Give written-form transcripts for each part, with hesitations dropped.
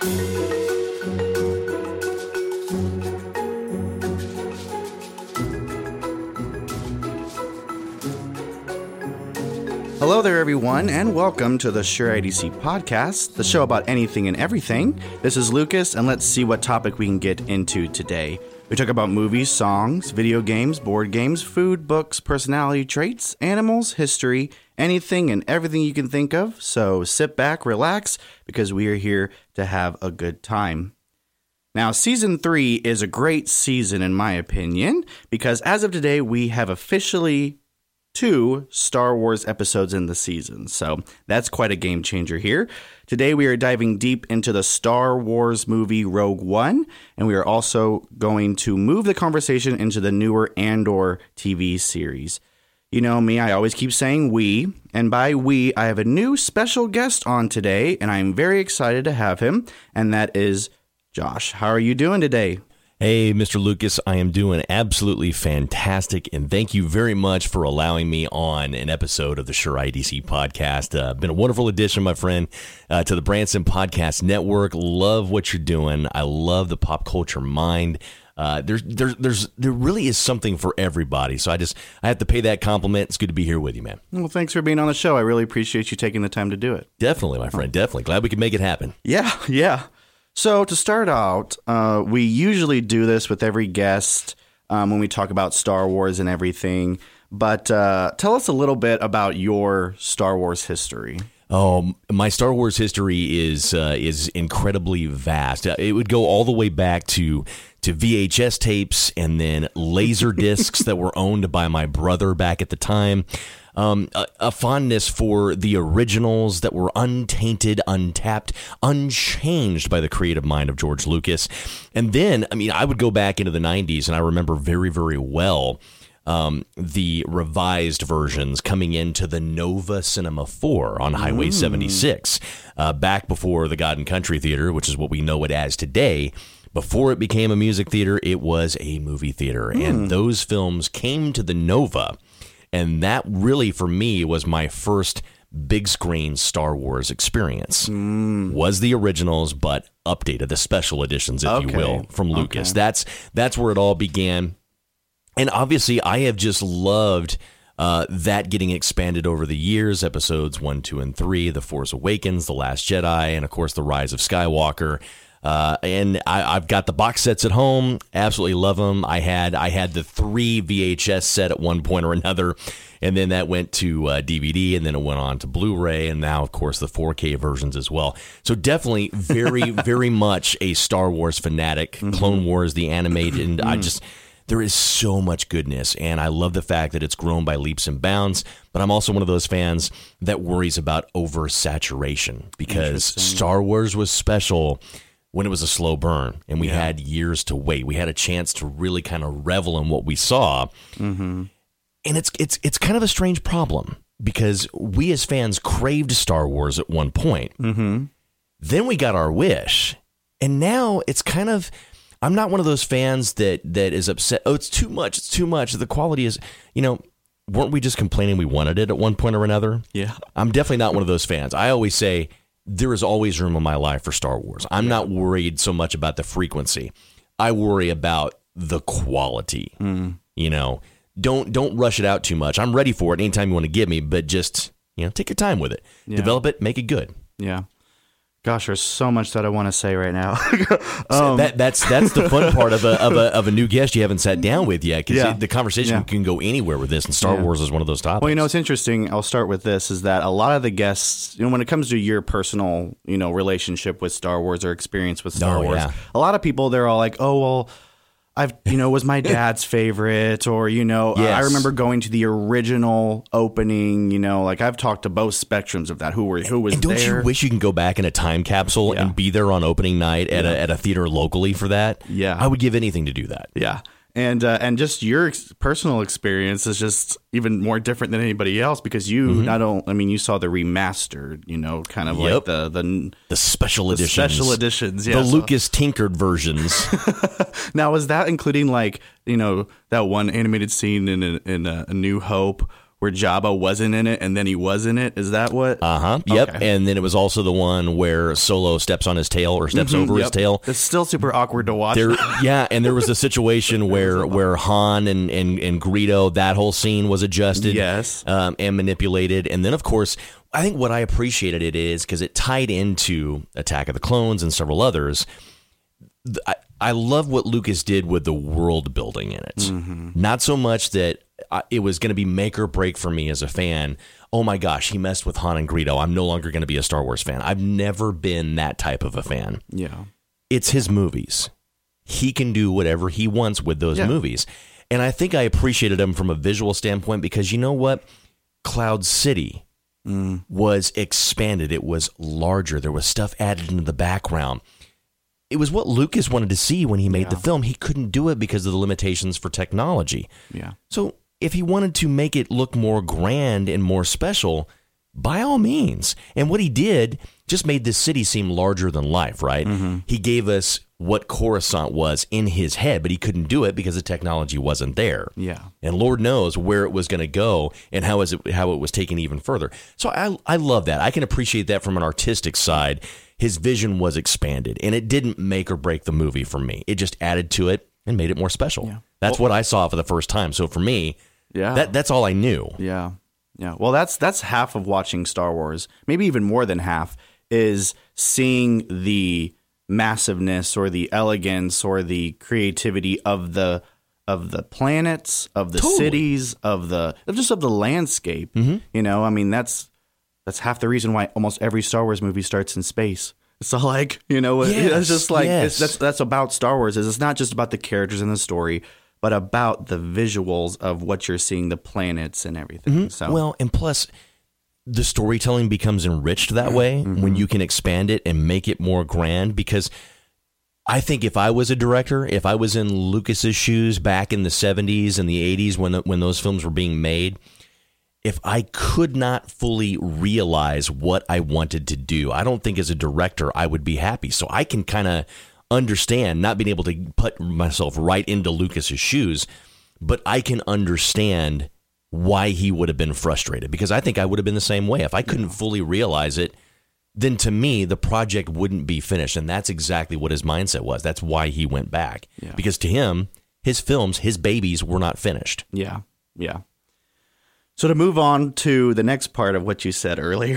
Hello there, everyone, and welcome to the Sure IDC podcast, the show about anything and everything. This is Lucas, and let's see what topic we can get into today. We talk about movies, songs, video games, board games, food, books, personality traits, animals, history, anything and everything you can think of. So sit back, relax, because we are here to have a good time. Now, Season 3 is a great season, in my opinion, because as of today, we have officially 2 Star Wars episodes in the season, so that's quite a game changer here. Today we are diving deep into the Star Wars movie Rogue One, and we are also going to move the conversation into the newer Andor TV series. You know me, I always keep saying we, and by we, I have a new special guest on today, and I'm very excited to have him, and that is Josh. How are you doing today? Hey, Mr. Lucas, I am doing absolutely fantastic, and thank you very much for allowing me on an episode of the Sure IDC podcast. Been a wonderful addition, my friend, to the Branson Podcast Network. Love what you're doing. I love the pop culture mind. There really is something for everybody, so I have to pay that compliment. It's good to be here with you, man. Well, thanks for being on the show. I really appreciate you taking the time to do it. Definitely, my friend, definitely. Glad we could make it happen. Yeah. So to start out, we usually do this with every guest when we talk about Star Wars and everything. But tell us a little bit about your Star Wars history. Oh, my Star Wars history is incredibly vast. It would go all the way back to VHS tapes and then laser discs that were owned by my brother back at the time. A fondness for the originals that were untainted, untapped, unchanged by the creative mind of George Lucas. And then, I would go back into the 90s, and I remember very, very well the revised versions coming into the Nova Cinema 4 on Highway 76, back before the God and Country Theater, which is what we know it as today. Before it became a music theater, it was a movie theater, and those films came to the Nova. And that really, for me, was my first big screen Star Wars experience. Was the originals, but updated, the special editions, if you will, from Lucas. That's where it all began. And obviously, I have just loved that getting expanded over the years. Episodes 1, 2, and 3, The Force Awakens, The Last Jedi, and of course, The Rise of Skywalker. And I've got the box sets at home. Absolutely love them. I had the 3 VHS set at one point or another, and then that went to DVD, and then it went on to Blu-ray, and now, of course, the 4K versions as well. So definitely very, very much a Star Wars fanatic. Clone Wars, the animated, and there is so much goodness, and I love the fact that it's grown by leaps and bounds, but I'm also one of those fans that worries about oversaturation, because Star Wars was special when it was a slow burn, and we had years to wait. We had a chance to really kind of revel in what we saw. And it's kind of a strange problem, because we as fans craved Star Wars at one point. Then we got our wish, and now it's kind of, I'm not one of those fans that is upset. Oh, it's too much. It's too much. The quality is, weren't we just complaining we wanted it at one point or another? Yeah. I'm definitely not one of those fans. I always say, there is always room in my life for Star Wars. I'm not worried so much about the frequency. I worry about the quality. Don't rush it out too much. I'm ready for it anytime you want to give me, but just, take your time with it. Develop it, make it good. Yeah. Gosh, there's so much that I want to say right now. That's the fun part of a new guest you haven't sat down with yet, because the conversation can go anywhere with this, and Star Wars is one of those topics. Well, it's interesting. I'll start with this: is that a lot of the guests, when it comes to your personal, relationship with Star Wars or experience with Star Wars, a lot of people, they're all like, "Oh, well, was my dad's favorite," or, I remember going to the original opening, I've talked to both spectrums of that. Who was and don't there. You wish you can go back in a time capsule and be there on opening night at a theater locally for that? Yeah. I would give anything to do that. Yeah. And just your personal experience is just even more different than anybody else, because you you saw the remastered, kind of like the special editions. Special editions, yeah. The Lucas tinkered versions. Now, is that including that one animated scene in A New Hope where Jabba wasn't in it and then he was in it. Is that what? Yep. Okay. And then it was also the one where Solo steps on his tail or steps over his tail. It's still super awkward to watch. Yeah, and there was a situation where Han and Greedo, that whole scene was adjusted, Yes. And manipulated. And then, of course, I think what I appreciated it is because it tied into Attack of the Clones and several others. I love what Lucas did with the world building in it. Not so much that it was going to be make or break for me as a fan. Oh my gosh, he messed with Han and Greedo. I'm no longer going to be a Star Wars fan. I've never been that type of a fan. Yeah. It's his movies. He can do whatever he wants with those movies. And I think I appreciated him from a visual standpoint because you know what? Cloud City was expanded. It was larger. There was stuff added into the background. It was what Lucas wanted to see when he made the film. He couldn't do it because of the limitations for technology. Yeah. So if he wanted to make it look more grand and more special, by all means. And what he did just made this city seem larger than life, right? He gave us what Coruscant was in his head, but he couldn't do it because the technology wasn't there. Yeah. And Lord knows where it was going to go and how it was taken even further. So I love that. I can appreciate that from an artistic side. His vision was expanded, and it didn't make or break the movie for me. It just added to it and made it more special. Yeah. That's what I saw for the first time. So for me, that's all I knew. Yeah. Yeah. Well, that's half of watching Star Wars. Maybe even more than half is seeing the massiveness or the elegance or the creativity of the planets, of the cities, of the landscape. You know, I mean, that's half the reason why almost every Star Wars movie starts in space. It's all like, you know, it's just like that's about Star Wars. It's not just about the characters in the story, but about the visuals of what you're seeing, the planets and everything. So well, and plus the storytelling becomes enriched that way when you can expand it and make it more grand. Because I think if I was a director, if I was in Lucas's shoes back in the 70s and the 80s when those films were being made, if I could not fully realize what I wanted to do, I don't think as a director I would be happy. So I can kind of understand not being able to put myself right into Lucas's shoes, but I can understand why he would have been frustrated, because I think I would have been the same way. If I couldn't fully realize it, then to me, the project wouldn't be finished. And that's exactly what his mindset was. That's why he went back. Yeah. Because to him, his films, his babies were not finished. Yeah. Yeah. So to move on to the next part of what you said earlier,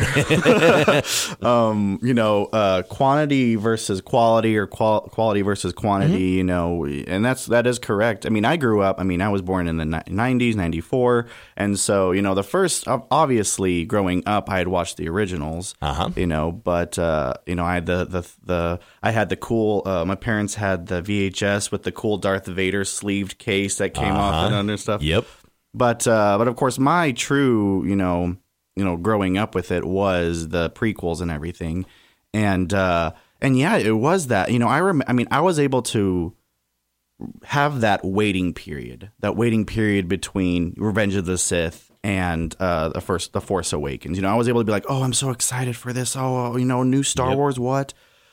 quantity versus quality or quality versus quantity, you know, and that is correct. I mean, I grew up, I was born in the 90s, 94. And so, you know, the first, obviously growing up, I had watched the originals, you know, but, you know, I had I had the cool, my parents had the VHS with the cool Darth Vader sleeved case that came off and under stuff. Yep. But of course, my true, you know, growing up with it was the prequels and everything, and yeah, it was that. You know, I was able to have that waiting period between Revenge of the Sith and the Force Awakens. You know, I was able to be like, oh, I'm so excited for this. Oh, you know, new Star Wars, what?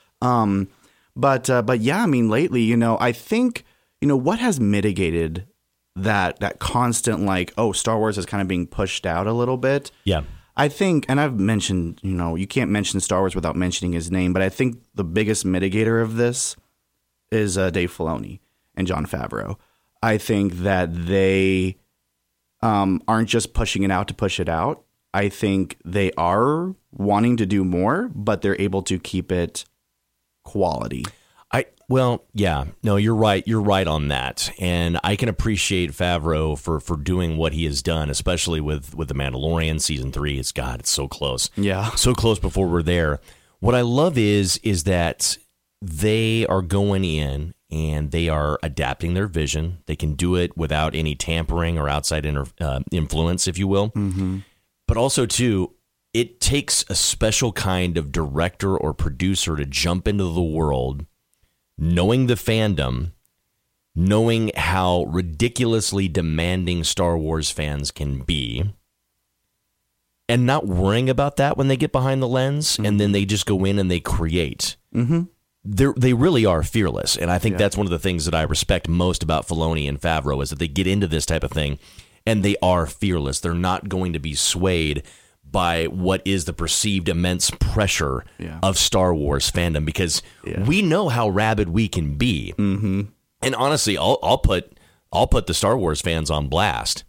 But yeah, I mean, lately, you know, I think, you know, what has mitigated that constant, like, oh, Star Wars is kind of being pushed out a little bit. Yeah. I think, and I've mentioned, you know, you can't mention Star Wars without mentioning his name, but I think the biggest mitigator of this is Dave Filoni and Jon Favreau. I think that they aren't just pushing it out to push it out. I think they are wanting to do more, but they're able to keep it quality. Well, yeah, no, you're right. You're right on that. And I can appreciate Favreau for doing what he has done, especially with The Mandalorian season 3. It's so close. Yeah. So close before we're there. What I love is that they are going in and they are adapting their vision. They can do it without any tampering or outside influence, if you will. Mm-hmm. But also, too, it takes a special kind of director or producer to jump into the world, knowing the fandom, knowing how ridiculously demanding Star Wars fans can be, and not worrying about that when they get behind the lens, and then they just go in and they create. Mm-hmm. They really are fearless, and I think that's one of the things that I respect most about Filoni and Favreau is that they get into this type of thing, and they are fearless. They're not going to be swayed by what is the perceived immense pressure of Star Wars fandom, because we know how rabid we can be. Mm-hmm. And honestly, I'll put the Star Wars fans on blast.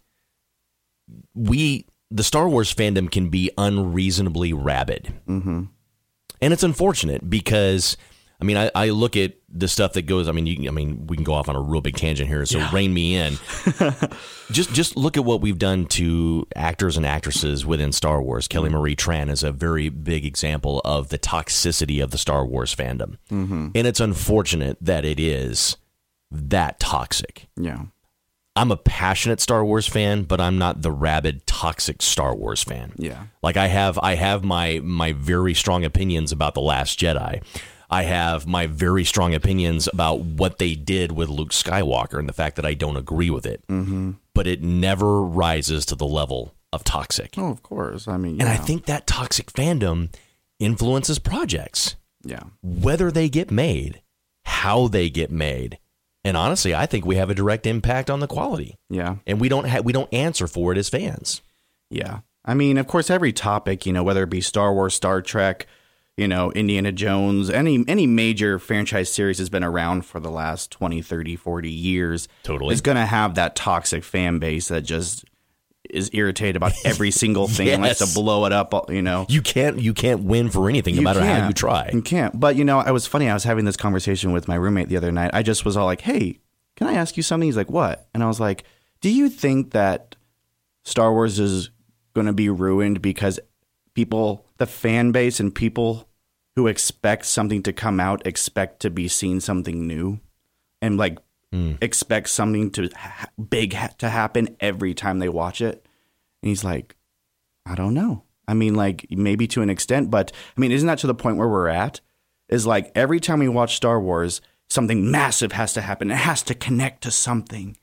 The Star Wars fandom can be unreasonably rabid. Mm-hmm. And it's unfortunate because, I mean, I look at the stuff that goes, we can go off on a real big tangent here, so rein me in. Just look at what we've done to actors and actresses within Star Wars. Kelly Marie Tran is a very big example of the toxicity of the Star Wars fandom. Mm-hmm. And it's unfortunate that it is that toxic. Yeah. I'm a passionate Star Wars fan, but I'm not the rabid, toxic Star Wars fan. Yeah. Like I have my very strong opinions about The Last Jedi. I have my very strong opinions about what they did with Luke Skywalker and the fact that I don't agree with it. Mm-hmm. But it never rises to the level of toxic. Oh, of course. And I think that toxic fandom influences projects. Yeah. Whether they get made, how they get made. And honestly, I think we have a direct impact on the quality. Yeah. And we don't answer for it as fans. Yeah. Of course, every topic, whether it be Star Wars, Star Trek, Indiana Jones, any major franchise series has been around for the last 20, 30, 40 years. Totally. It's going to have that toxic fan base that just is irritated about every single thing and likes to blow it up, You can't win for anything, no matter how you try. You can't. But, it was funny. I was having this conversation with my roommate the other night. I just was all like, hey, can I ask you something? He's like, what? And I was like, do you think that Star Wars is going to be ruined because people, the fan base and people who expect something to come out, expect to be seeing something new and expect something to to happen every time they watch it? And he's like, I don't know. Maybe to an extent, but isn't that to the point where we're at? Is like every time we watch Star Wars, something massive has to happen. It has to connect to something,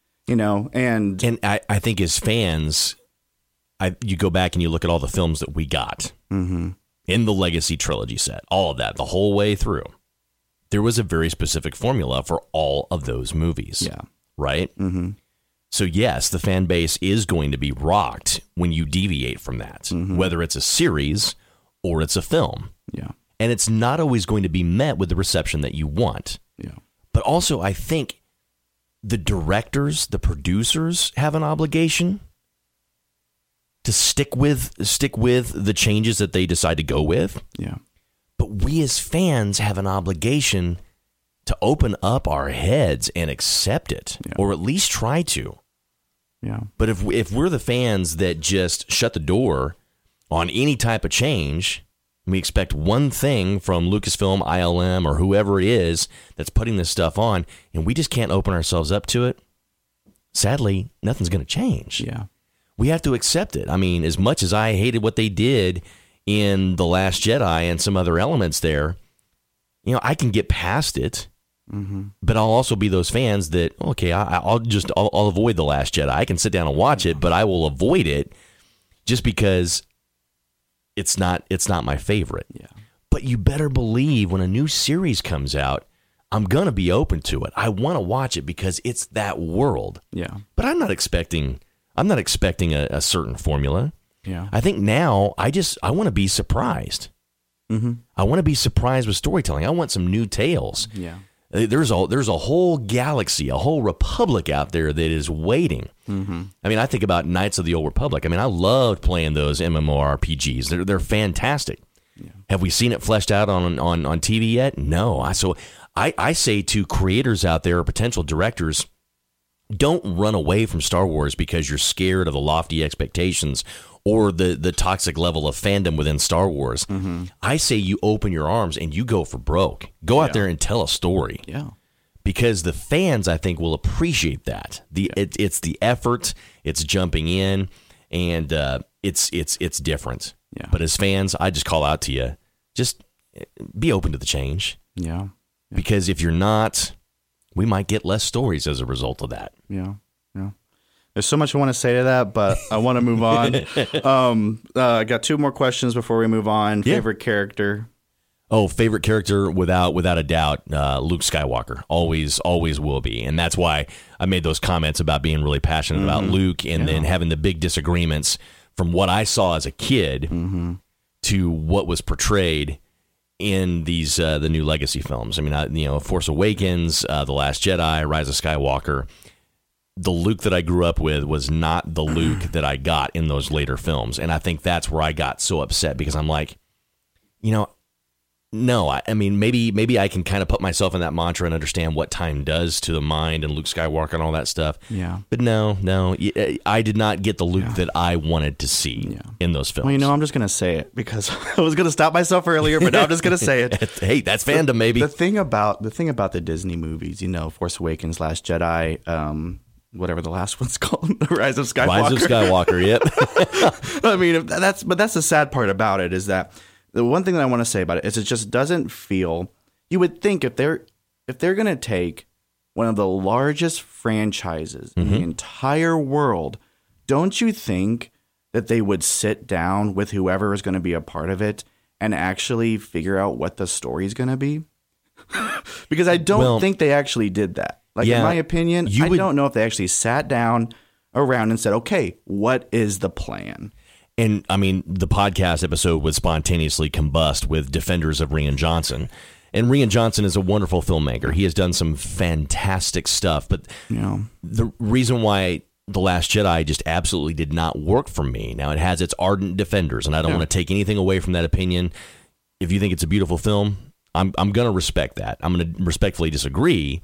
and I think as fans, you go back and you look at all the films that we got in the Legacy trilogy set, all of that, the whole way through. There was a very specific formula for all of those movies. Yeah. Right? Mm-hmm. So, yes, the fan base is going to be rocked when you deviate from that, whether it's a series or it's a film. Yeah. And it's not always going to be met with the reception that you want. Yeah. But also, I think the directors, the producers have an obligation to stick with the changes that they decide to go with. Yeah. But we as fans have an obligation to open up our heads and accept it, or at least try to. Yeah. But if we're the fans that just shut the door on any type of change, we expect one thing from Lucasfilm, ILM, or whoever it is that's putting this stuff on, and we just can't open ourselves up to it, sadly, nothing's going to change. Yeah. We have to accept it. As much as I hated what they did in The Last Jedi and some other elements there, I can get past it. Mm-hmm. But I'll also be those fans that, okay, I'll avoid The Last Jedi. I can sit down and watch it, but I will avoid it just because it's not my favorite. Yeah. But you better believe when a new series comes out, I'm going to be open to it. I want to watch it because it's that world. Yeah. But I'm not expecting a certain formula. Yeah. I think now I want to be surprised. Mm-hmm. I want to be surprised with storytelling. I want some new tales. Yeah. There's a whole galaxy, a whole republic out there that is waiting. Mm-hmm. I think about Knights of the Old Republic. I loved playing those MMORPGs. They're fantastic. Yeah. Have we seen it fleshed out on TV yet? No. So I say to creators out there or potential directors, don't run away from Star Wars because you're scared of the lofty expectations or the toxic level of fandom within Star Wars. Mm-hmm. I say you open your arms and you go for broke. Go out there and tell a story. Yeah. Because the fans, I think, will appreciate that. It's the effort, it's jumping in, and it's different. Yeah. But as fans, I just call out to you, just be open to the change. Yeah. Because if you're not, we might get less stories as a result of that. Yeah. Yeah. There's so much I want to say to that, but I want to move on. I got two more questions before we move on. Yeah. Favorite character? Oh, favorite character without a doubt, Luke Skywalker. Always will be. And that's why I made those comments about being really passionate about Luke and then having the big disagreements from what I saw as a kid to what was portrayed in these the new Legacy films. I mean, Force Awakens, The Last Jedi, Rise of Skywalker. The Luke that I grew up with was not the Luke that I got in those later films. And I think that's where I got so upset because I'm like, no, I mean, maybe I can kind of put myself in that mantra and understand what time does to the mind and Luke Skywalker and all that stuff. Yeah. But no, I did not get the Luke that I wanted to see in those films. Well, I'm just going to say it because I was going to stop myself earlier, but now I'm just going to say it. Hey, that's fandom, maybe. The thing about the Disney movies, Force Awakens, Last Jedi, whatever the last one's called, The Rise of Skywalker. Rise of Skywalker, yep. I mean, that's the sad part about it is that the one thing that I want to say about it is it just doesn't feel. You would think if they're going to take one of the largest franchises in the entire world, don't you think that they would sit down with whoever is going to be a part of it and actually figure out what the story is going to be? Because I don't think they actually did that. Like, in my opinion, don't know if they actually sat down around and said, okay, what is the plan? And I mean, the podcast episode would spontaneously combust with Defenders of Rian Johnson. And Rian Johnson is a wonderful filmmaker. He has done some fantastic stuff. But the reason why The Last Jedi just absolutely did not work for me, now it has its ardent defenders, and I don't want to take anything away from that opinion. If you think it's a beautiful film, I'm going to respect that. I'm going to respectfully disagree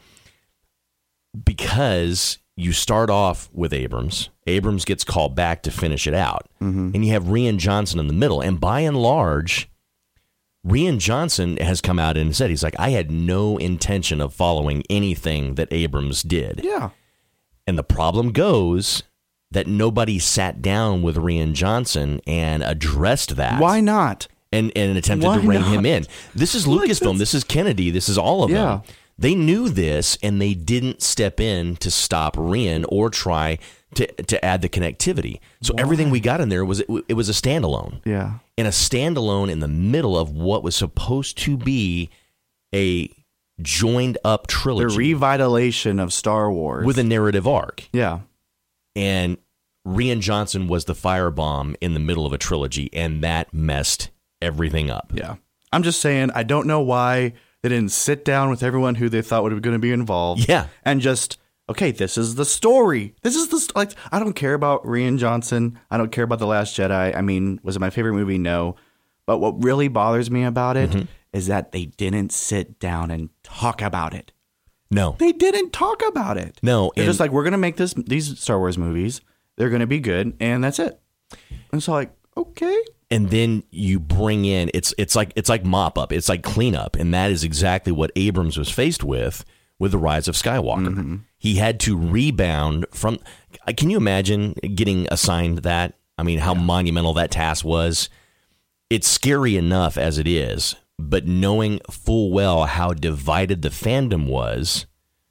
because you start off with Abrams. Abrams gets called back to finish it out. And you have Rian Johnson in the middle. And by and large, Rian Johnson has come out and said, he's like, I had no intention of following anything that Abrams did. Yeah. And the problem goes that nobody sat down with Rian Johnson and addressed that. Why not? And attempted to rein him in. This is Lucasfilm. This is Kennedy. This is all of them. They knew this, and they didn't step in to stop Rian or try to add the connectivity. So everything we got in there was it was a standalone. Yeah. And a standalone in the middle of what was supposed to be a joined up trilogy. The revitalization of Star Wars. With a narrative arc. Yeah. And Rian Johnson was the firebomb in the middle of a trilogy, and that messed everything up. Yeah. I'm just saying, I don't know why they didn't sit down with everyone who they thought was going to be involved. Yeah. And just, okay, this is the story. This is the, I don't care about Rian Johnson. I don't care about The Last Jedi. I mean, was it my favorite movie? No. But what really bothers me about it is that they didn't sit down and talk about it. No. They didn't talk about it. No. They're just like, we're going to make these Star Wars movies. They're going to be good. And that's it. And so like, okay. And then you bring in it's like mop up, it's like cleanup, and that is exactly what Abrams was faced with The Rise of Skywalker. He had to rebound from. Can you imagine getting assigned that? I mean, how monumental that task was. It's scary enough as it is, but knowing full well how divided the fandom was,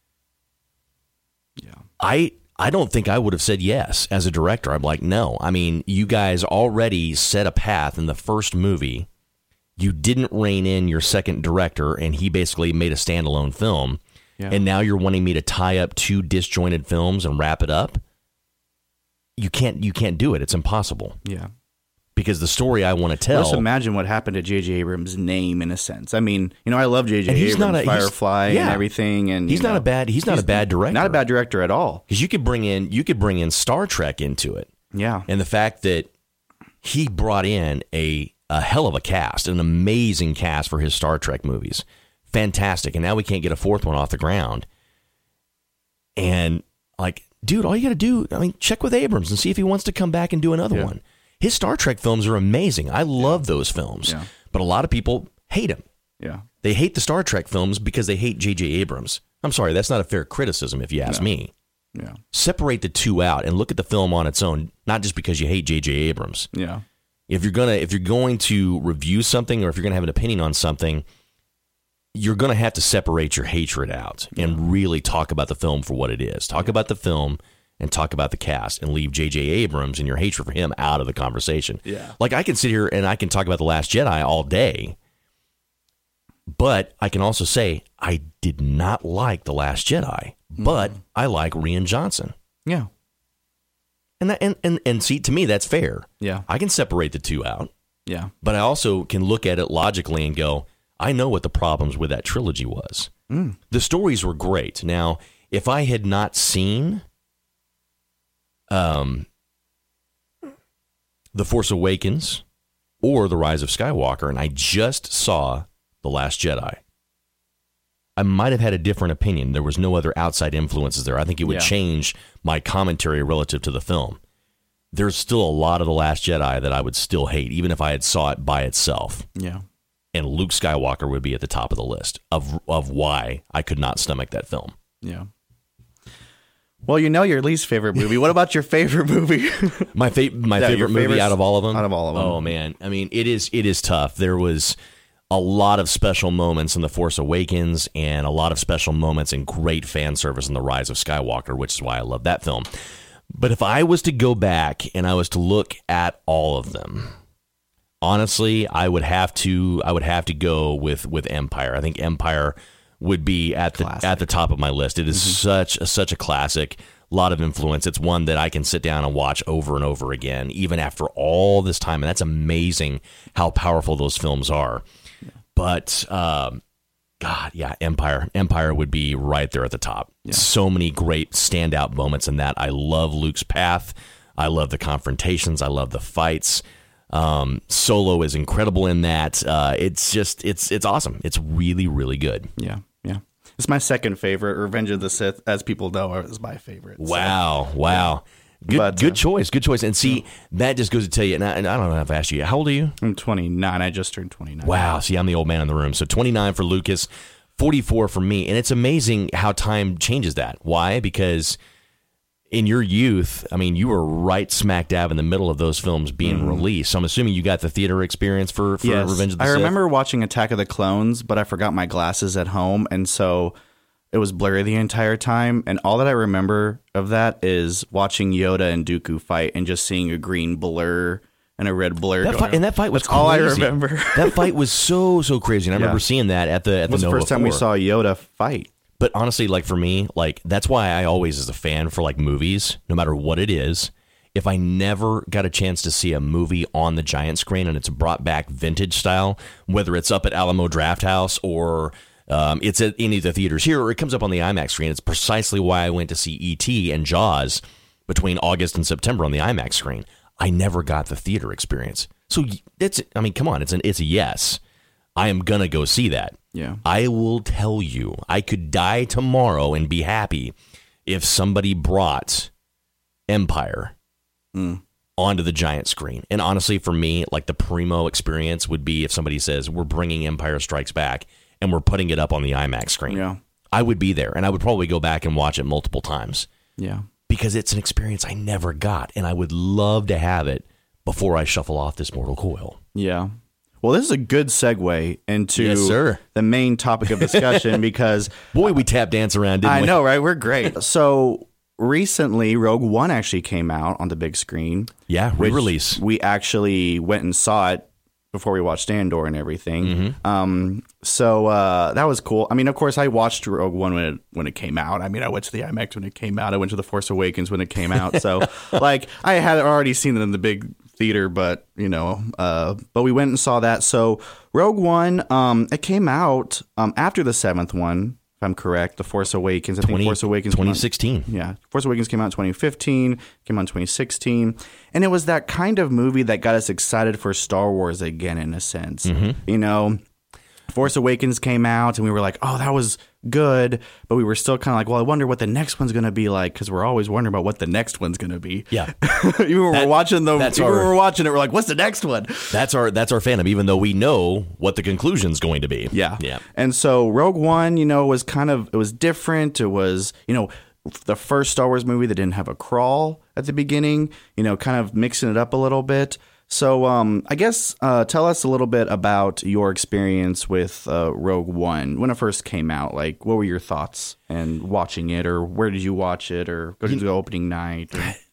I don't think I would have said yes as a director. I'm like, no. I mean, you guys already set a path in the first movie. You didn't rein in your second director, and he basically made a standalone film. Yeah. And now you're wanting me to tie up two disjointed films and wrap it up? You can't do it. It's impossible. Yeah. Because the story I want to tell... Just imagine what happened to J.J. Abrams' name, in a sense. I mean, I love J.J. Abrams, Firefly, and everything. And he's not a bad director. Not a bad director at all. Because you could bring in Star Trek into it. Yeah. And the fact that he brought in a hell of a cast, an amazing cast for his Star Trek movies. Fantastic. And now we can't get a fourth one off the ground. And like, dude, all you got to do, check with Abrams and see if he wants to come back and do another one. His Star Trek films are amazing. I love those films. Yeah. But a lot of people hate him. Yeah. They hate the Star Trek films because they hate J.J. Abrams. I'm sorry, that's not a fair criticism if you ask me. Yeah. Separate the two out and look at the film on its own, not just because you hate J.J. Abrams. Yeah. If you're going to review something or if you're going to have an opinion on something, you're going to have to separate your hatred out and really talk about the film for what it is. Talk about the film and talk about the cast and leave J.J. Abrams and your hatred for him out of the conversation. Yeah. Like I can sit here and I can talk about The Last Jedi all day, But I can also say I did not like The Last Jedi, but I like Rian Johnson. Yeah. And see, to me, that's fair. Yeah. I can separate the two out. Yeah. But I also can look at it logically and go, I know what the problems with that trilogy was. The stories were great. Now, if I had not seen The Force Awakens or The Rise of Skywalker, and I just saw The Last Jedi, I might have had a different opinion. There was no other outside influences there. I think it would change my commentary relative to the film. There's still a lot of The Last Jedi that I would still hate, even if I had saw it by itself. Yeah. And Luke Skywalker would be at the top of the list of why I could not stomach that film. Yeah. Well, you know your least favorite movie. What about your favorite movie? My favorite movie out of all of them? Out of all of them. Oh, man. I mean, it is tough. There was a lot of special moments in The Force Awakens and a lot of special moments and great fan service in The Rise of Skywalker, which is why I love that film. But if I was to go back and I was to look at all of them, honestly, I would have to go with Empire. I think Empire would be at the top of my list. It is such a classic. A lot of influence. It's one that I can sit down and watch over and over again, even after all this time. And that's amazing how powerful those films are. But God, yeah, Empire would be right there at the top. Yeah. So many great standout moments in that. I love Luke's path. I love the confrontations. I love the fights. Solo is incredible in that. It's awesome. It's really, really good. Yeah. Yeah. It's my second favorite. Revenge of the Sith, as people know, is my favorite. Wow. So. Wow. Good choice. Good choice. And see, that just goes to tell you, and I don't know if I asked you, how old are you? I'm 29. I just turned 29. Wow. See, I'm the old man in the room. So 29 for Lucas, 44 for me. And it's amazing how time changes that. Why? Because in your youth, I mean, you were right smack dab in the middle of those films being released. So I'm assuming you got the theater experience for yes. Revenge of the Sith. I remember watching Attack of the Clones, but I forgot my glasses at home. And so it was blurry the entire time. And all that I remember of that is watching Yoda and Dooku fight and just seeing a green blur and a red blur. That fight was That's crazy. all I remember. That fight was so crazy. And I remember seeing that at the It was the Nova first time 4. we saw Yoda fight. But honestly, like for me, like that's why I always, as a fan for like movies, no matter what it is, if I never got a chance to see a movie on the giant screen and it's brought back vintage style, whether it's up at Alamo Drafthouse or it's at any of the theaters here, or it comes up on the IMAX screen. It's precisely why I went to see E.T. and Jaws between August and September on the IMAX screen. I never got the theater experience. So come on, it's a yes. I am going to go see that. Yeah. I will tell you, I could die tomorrow and be happy if somebody brought Empire onto the giant screen. And honestly, for me, like the primo experience would be if somebody says, we're bringing Empire Strikes Back and we're putting it up on the IMAX screen. Yeah. I would be there, and I would probably go back and watch it multiple times. Yeah. Because it's an experience I never got, and I would love to have it before I shuffle off this mortal coil. Yeah. Well, this is a good segue into Yes, sir. the main topic of discussion because... Boy, we tap dance around, didn't we? I know, right? We're great. So recently, Rogue One actually came out on the big screen. Yeah, re-release. We actually went and saw it before we watched Andor and everything. So that was cool. I mean, of course, I watched Rogue One when it came out. I mean, I went to the IMAX when it came out. I went to The Force Awakens when it came out. So, like, I had already seen it in the big theater, but we went and saw that. So Rogue One, it came out after the seventh one, if I'm correct. The Force Awakens. I think Force Awakens 2016. Force Awakens came out in 2015, came out in 2016. And it was that kind of movie that got us excited for Star Wars again, in a sense. You know, Force Awakens came out and we were like, oh, that was good. But we were still kind of like, well, I wonder what the next one's going to be like, because we're always wondering about what the next one's going to be. Yeah. we're watching it, we're like, what's the next one? That's our fandom, even though we know what the conclusion's going to be. Yeah. Yeah. And so Rogue One, was it was different. It was, the first Star Wars movie that didn't have a crawl at the beginning, kind of mixing it up a little bit. So I guess tell us a little bit about your experience with Rogue One when it first came out. Like, what were your thoughts and watching it, or where did you watch it, or go to the opening night?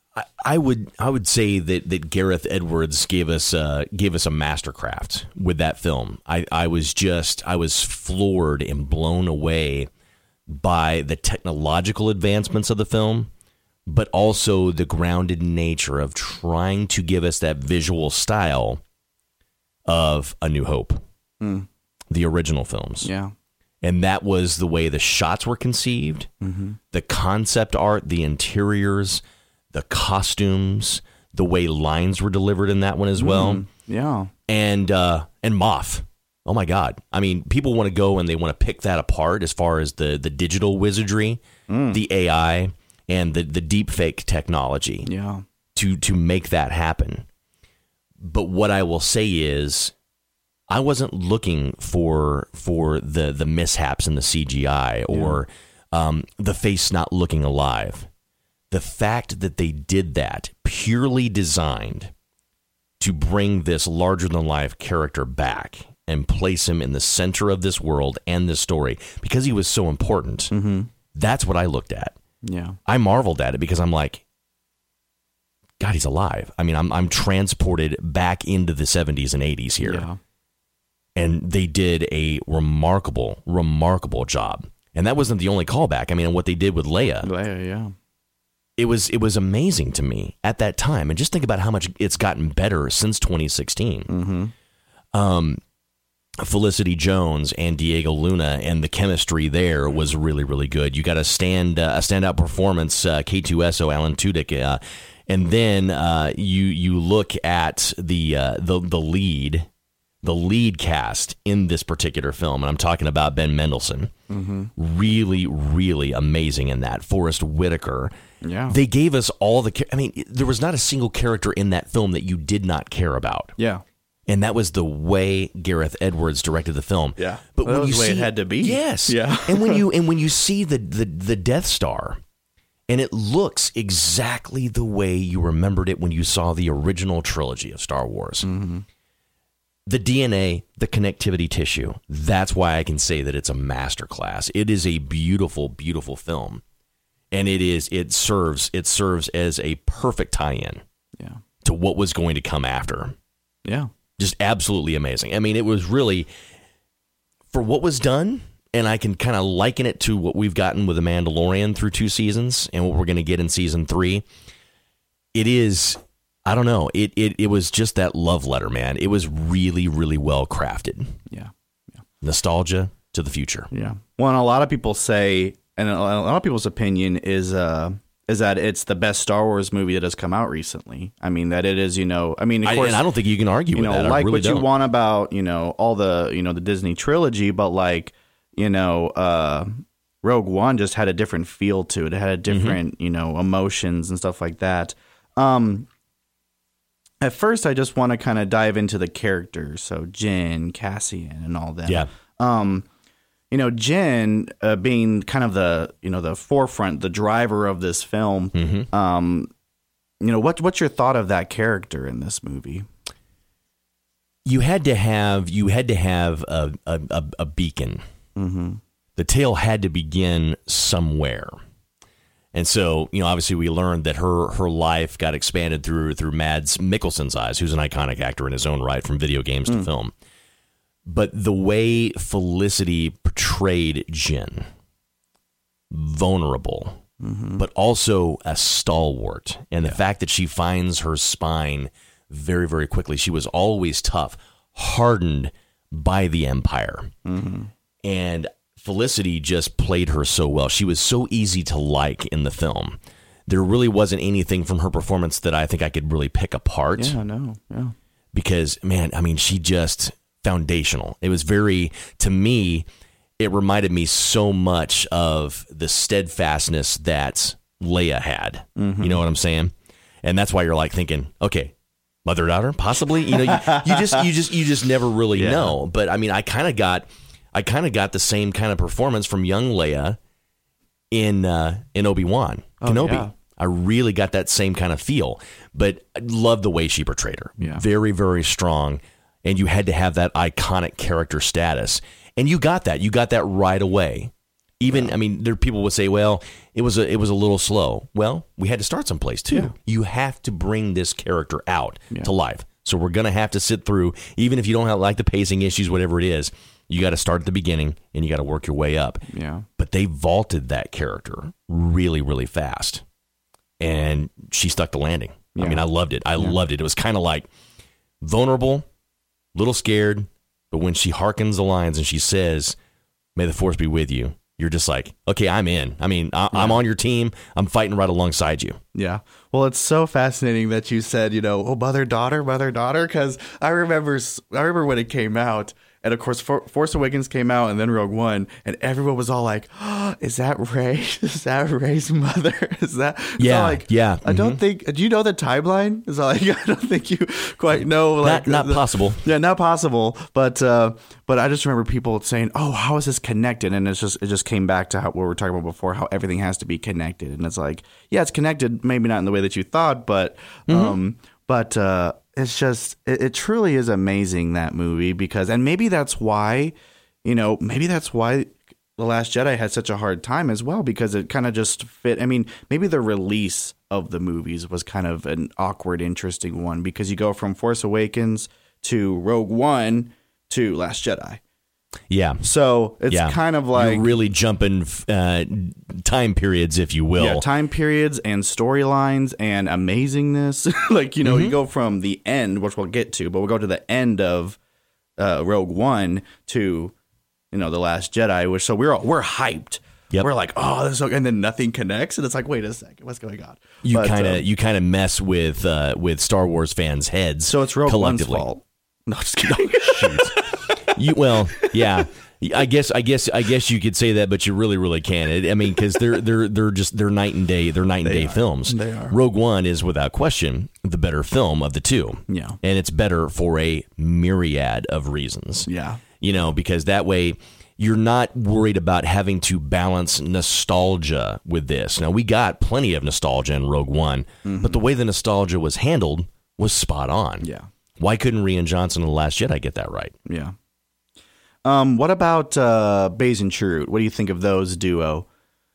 I would say that Gareth Edwards gave us a mastercraft with that film. I was floored and blown away by the technological advancements of the film, but also the grounded nature of trying to give us that visual style of A New Hope, the original films. Yeah. And that was the way the shots were conceived, the concept art, the interiors, the costumes, the way lines were delivered in that one as well. Yeah. And Moff. Oh my God. I mean, people want to go and they want to pick that apart as far as the digital wizardry, the AI, and the deep fake technology to make that happen. But what I will say is, I wasn't looking for the mishaps in the CGI or the face not looking alive. The fact that they did that, purely designed to bring this larger-than-life character back and place him in the center of this world and this story, because he was so important, that's what I looked at. Yeah. I marveled at it because I'm like, God, he's alive. I mean, I'm transported back into the 70s and 80s here. Yeah. And they did a remarkable, remarkable job. And that wasn't the only callback. I mean, what they did with Leia. Yeah. It was amazing to me at that time. And just think about how much it's gotten better since 2016. Felicity Jones and Diego Luna, and the chemistry there was really, really good. You got a standout performance, K2SO, Alan Tudyk. And then you look at the lead cast in this particular film, and I'm talking about Ben Mendelsohn. Really, really amazing in that. Forrest Whitaker. Yeah. They gave us all there was not a single character in that film that you did not care about. Yeah. And that was the way Gareth Edwards directed the film. Yeah. But that when was you the way see, it had to be. Yes. Yeah. and when you see the Death Star, and it looks exactly the way you remembered it when you saw the original trilogy of Star Wars. The DNA, the connectivity tissue, that's why I can say that it's a masterclass. It is a beautiful, beautiful film. And it serves as a perfect tie-in to what was going to come after. Yeah. Just absolutely amazing. I mean, it was really, for what was done, and I can kind of liken it to what we've gotten with The Mandalorian through 2 seasons and what we're going to get in season 3. It is, I don't know, it was just that love letter, man. It was really, really well crafted. Yeah. Nostalgia to the future. Yeah. Well, and a lot of people say, and a lot of people's opinion is that it's the best Star Wars movie that has come out recently. I mean, that it is, of course, and I don't think you can argue with that. Like I really what don't. you want about, all the, the Disney trilogy, but like, Rogue One just had a different feel to it. It had a different, emotions and stuff like that. At first, I just want to kind of dive into the characters. So Jyn, Cassian, and all that. Yeah. Jyn being kind of the forefront, the driver of this film. What's your thought of that character in this movie? You had to have a beacon. The tale had to begin somewhere. And so, obviously we learned that her life got expanded through Mads Mikkelsen's eyes, who's an iconic actor in his own right, from video games to film. But the way Felicity portrayed Jyn, vulnerable, but also a stalwart, and the fact that she finds her spine very, very quickly. She was always tough, hardened by the Empire. And Felicity just played her so well. She was so easy to like in the film. There really wasn't anything from her performance that I think I could really pick apart. Yeah, no, yeah. Because, man, I mean, she just foundational. It was very, to me, it reminded me so much of the steadfastness that Leia had. You know what I'm saying? And that's why you're like thinking, okay, mother daughter, possibly. You just never really know. But I mean, I kind of got the same kind of performance from young Leia in Obi-Wan Kenobi. Yeah. I really got that same kind of feel, but I love the way she portrayed her. Yeah. Very, very strong. And you had to have that iconic character status. And you got that. You got that right away. Even, I mean, there people would say, well, it was a little slow. Well, we had to start someplace too. Yeah. You have to bring this character out to life. So we're going to have to sit through, even if you don't like the pacing issues, whatever it is, you got to start at the beginning and you got to work your way up. Yeah. But they vaulted that character really, really fast. And she stuck the landing. Yeah. I mean, I loved it. I loved it. It was kind of like vulnerable, little scared, but when she hearkens the lines and she says, "May the force be with you," you're just like, okay, I'm in. I mean, I'm on your team. I'm fighting right alongside you. Yeah. Well, it's so fascinating that you said, oh, mother-daughter, because I remember when it came out. And of course, Force Awakens came out and then Rogue One, and everyone was all like, oh, is that Rey? Is that Rey's mother? Is that? Yeah. I don't think, do you know the timeline? It's all like, I don't think you quite know. Like, not possible. Yeah, not possible. But I just remember people saying, oh, how is this connected? And it just came back to what we were talking about before, how everything has to be connected. And it's like, yeah, it's connected, maybe not in the way that you thought, but it's just, it truly is amazing, that movie, because, and maybe that's why The Last Jedi had such a hard time as well, because it kind of just fit. I mean, maybe the release of the movies was kind of an awkward, interesting one, because you go from Force Awakens to Rogue One to Last Jedi. Yeah. So it's kind of like... You're really jumping time periods, if you will. Yeah, time periods and storylines and amazingness. Like, you go from the end, which we'll get to, but we'll go to the end of Rogue One to, The Last Jedi, which, so we're hyped. Yep. We're like, oh, this is so, and then nothing connects, and it's like, wait a second, what's going on? You kind of mess with Star Wars fans' heads. So it's Rogue One's fault. No, just kidding. Yeah. I guess you could say that, but you really can't. I mean, because they're night and day. They're night and day films. They are. Rogue One is without question the better film of the two. Yeah, and it's better for a myriad of reasons. Yeah, because that way you're not worried about having to balance nostalgia with this. Now, we got plenty of nostalgia in Rogue One, but the way the nostalgia was handled was spot on. Yeah. Why couldn't Rian Johnson in The Last Jedi get that right? Yeah. What about Baze and Chirrut? What do you think of those duo?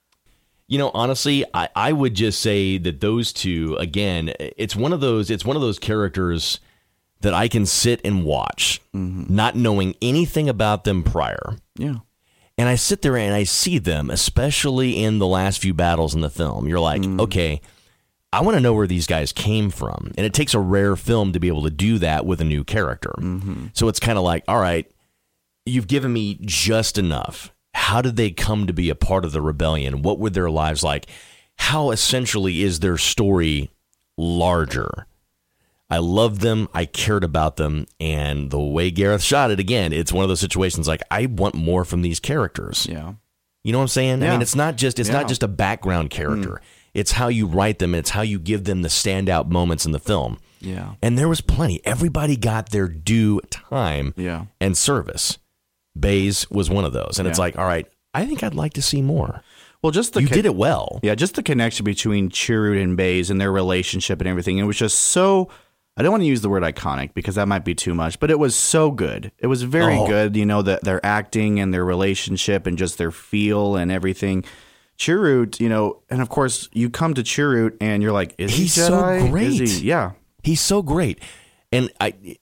Honestly, I would just say that those two, again, it's one of those characters that I can sit and watch, not knowing anything about them prior. Yeah. And I sit there and I see them, especially in the last few battles in the film. You're like, okay, I want to know where these guys came from. And it takes a rare film to be able to do that with a new character. So it's kind of like, all right, you've given me just enough. How did they come to be a part of the rebellion? What were their lives like? How essentially is their story larger? I loved them. I cared about them. And the way Gareth shot it, again, it's one of those situations like, I want more from these characters. Yeah. You know what I'm saying? Yeah. I mean, it's not just a background character. It's how you write them. It's how you give them the standout moments in the film. Yeah. And there was plenty. Everybody got their due time and service. Baze was one of those. And it's like, all right, I think I'd like to see more. Well, just you did it well. Yeah, just the connection between Chirrut and Baze and their relationship and everything. It was just so... I don't want to use the word iconic because that might be too much, but it was so good. It was very good, their acting and their relationship and just their feel and everything. Chirrut, and of course you come to Chirrut and you're like, is he Jedi? So great. Yeah. He's so great. And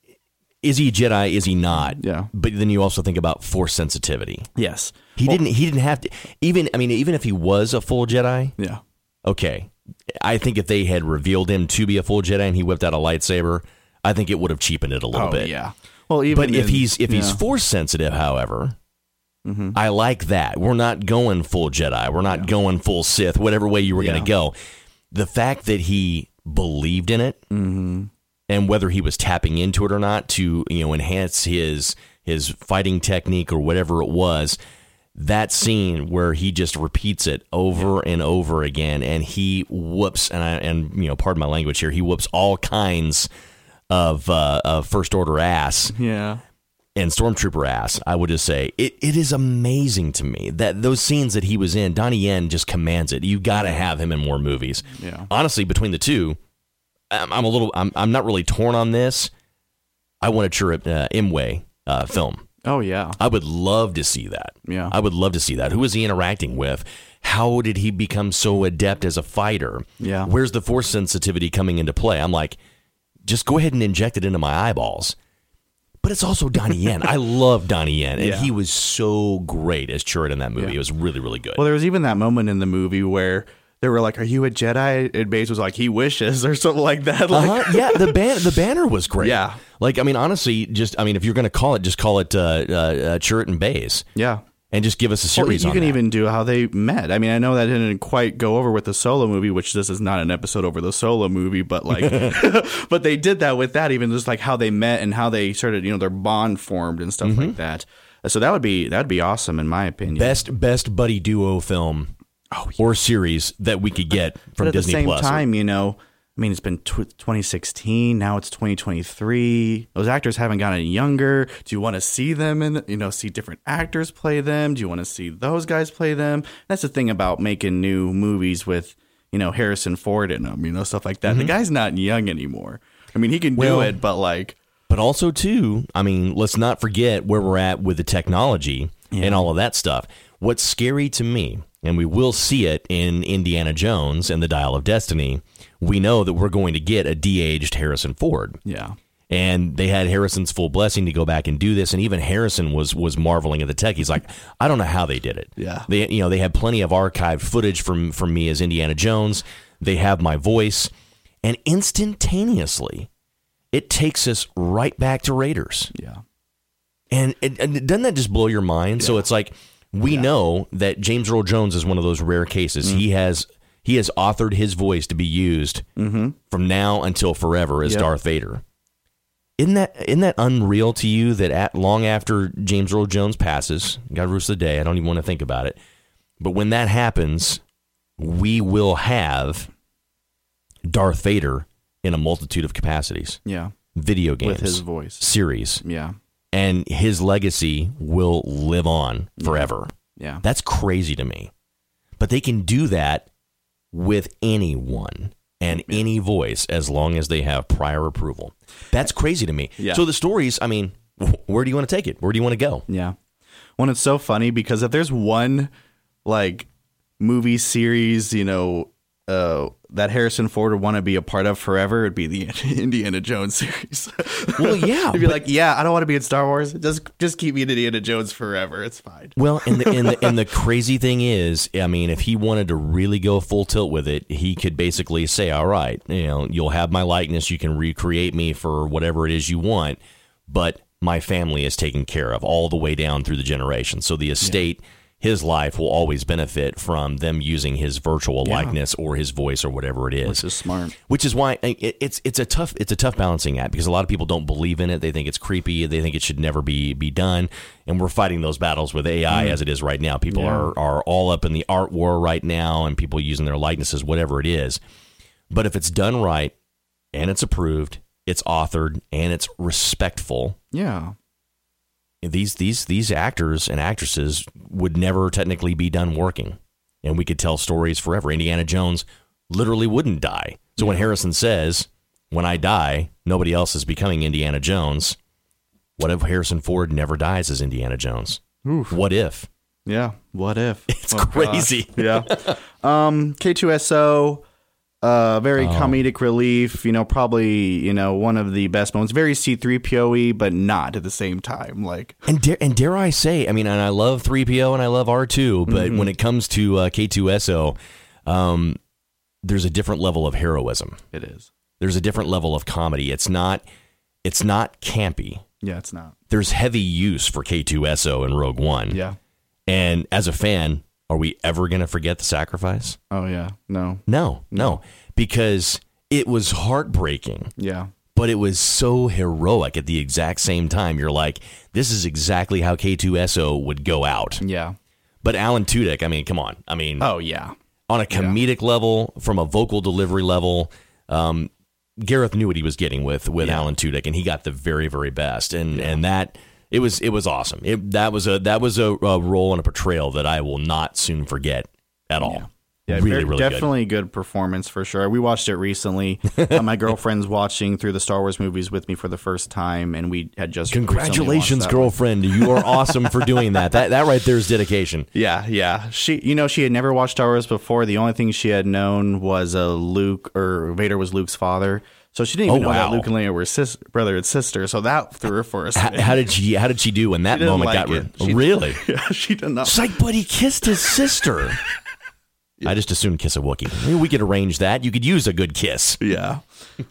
is he a Jedi? Is he not? Yeah. But then you also think about Force sensitivity. Yes. He didn't have to, even if he was a full Jedi. Yeah. Okay. I think if they had revealed him to be a full Jedi and he whipped out a lightsaber, I think it would have cheapened it a little bit. Yeah. Well, if he's Force sensitive, however, I like that. We're not going full Jedi. We're not going full Sith. Whatever way you were going to go, the fact that he believed in it, and whether he was tapping into it or not to enhance his fighting technique or whatever it was. That scene where he just repeats it over and over again, and he whoops, and pardon my language here, he whoops all kinds of First Order ass, and Stormtrooper ass. I would just say it is amazing to me that those scenes that he was in, Donnie Yen just commands it. You got to have him in more movies. Yeah. Honestly, between the two, I'm not really torn on this. I want a Chirrut Imwe film. Oh, yeah. I would love to see that. Yeah. I would love to see that. Who is he interacting with? How did he become so adept as a fighter? Yeah. Where's the force sensitivity coming into play? I'm like, just go ahead and inject it into my eyeballs. But it's also Donnie Yen. I love Donnie Yen, and he was so great as Chirrut in that movie. It was really, really good. Well, there was even that moment in the movie where they were like, "Are you a Jedi?" And Baze was like, "He wishes," or something like that. Like, Yeah, the banner was great. Yeah. Like, I mean, honestly, if you're going to call it, just call it Chirrut and Baze. Yeah. And just give us a series you on can that. even do how they met. I mean, I know that didn't quite go over with the Solo movie, which this is not an episode over the Solo movie, but like, but they did that with that, even just like how they met and how they started, their bond formed and stuff like that. So that'd be awesome in my opinion. Best buddy duo film or series that we could get from but at Disney the same Plus. time, I mean, it's been 2016. Now it's 2023. Those actors haven't gotten any younger. Do you want to see them and see different actors play them? Do you want to see those guys play them? That's the thing about making new movies with Harrison Ford in them. Stuff like that. The guy's not young anymore. I mean, he can do it, but like. But also too, I mean, let's not forget where we're at with the technology and all of that stuff. What's scary to me, and we will see it in Indiana Jones and the Dial of Destiny, we know that we're going to get a de-aged Harrison Ford. Yeah. And they had Harrison's full blessing to go back and do this, and even Harrison was marveling at the tech. He's like, I don't know how they did it. Yeah. They had plenty of archived footage from me as Indiana Jones. They have my voice, and instantaneously, it takes us right back to Raiders. Yeah. And doesn't that just blow your mind? So it's like we know that James Earl Jones is one of those rare cases. He has authored his voice to be used from now until forever as Darth Vader. Isn't that unreal to you that long after James Earl Jones passes, God roost the day, I don't even want to think about it, but when that happens, we will have Darth Vader in a multitude of capacities. Yeah. Video games. With his voice. Series. Yeah. And his legacy will live on forever. Yeah. That's crazy to me. But they can do that with anyone and any voice as long as they have prior approval. That's crazy to me. Yeah. So the stories, I mean, where do you want to take it? Where do you want to go? Yeah. Well, it's so funny because if there's one like movie series, that Harrison Ford would want to be a part of forever, it'd be the Indiana Jones series. Well, yeah. He'd be like, I don't want to be in Star Wars. Just keep me in Indiana Jones forever. It's fine. Well, and the crazy thing is, I mean, if he wanted to really go full tilt with it, he could basically say, all right, you'll have my likeness. You can recreate me for whatever it is you want, but my family is taken care of all the way down through the generations. So the estate, his life will always benefit from them using his virtual likeness or his voice or whatever it is. Which is smart. Which is why it's a tough balancing act, because a lot of people don't believe in it. They think it's creepy. They think it should never be done. And we're fighting those battles with AI as it is right now. People are all up in the art war right now, and people using their likenesses, whatever it is. But if it's done right and it's approved, it's authored, and it's respectful. Yeah. These actors and actresses would never technically be done working, and we could tell stories forever. Indiana Jones literally wouldn't die. So when Harrison says, when I die, nobody else is becoming Indiana Jones, what if Harrison Ford never dies as Indiana Jones? Oof. What if? Yeah. What if? It's crazy. Gosh. Yeah. K2SO, very comedic relief, probably, one of the best moments. Very C-3PO-y, but not at the same time. Like, and dare I say, I mean, and I love 3PO and I love R2, but when it comes to K2SO, there's a different level of heroism. It is. There's a different level of comedy. It's not campy. Yeah, it's not. There's heavy use for K2SO in Rogue One. Yeah. And as a fan, are we ever going to forget the sacrifice? Oh, yeah. No. No. Because it was heartbreaking. Yeah. But it was so heroic at the exact same time. You're like, this is exactly how K2SO would go out. Yeah. But Alan Tudyk, I mean, come on. I mean, oh, yeah. On a comedic level, from a vocal delivery level, Gareth knew what he was getting with Alan Tudyk, and he got the very, very best. And that it was awesome. That was a role and a portrayal that I will not soon forget at all. Yeah, really definitely good performance for sure. We watched it recently. My girlfriend's watching through the Star Wars movies with me for the first time, and we had just Congratulations, girlfriend! You are awesome for doing that. That right there is dedication. Yeah. She had never watched Star Wars before. The only thing she had known was Vader was Luke's father. So she didn't even know that Luke and Leia were brother and sister. So that threw her for a spin. How did she do when that moment got really? Yeah, she did not. It's like, but he kissed his sister. I just assumed kiss a Wookiee. Maybe we could arrange that. You could use a good kiss. Yeah.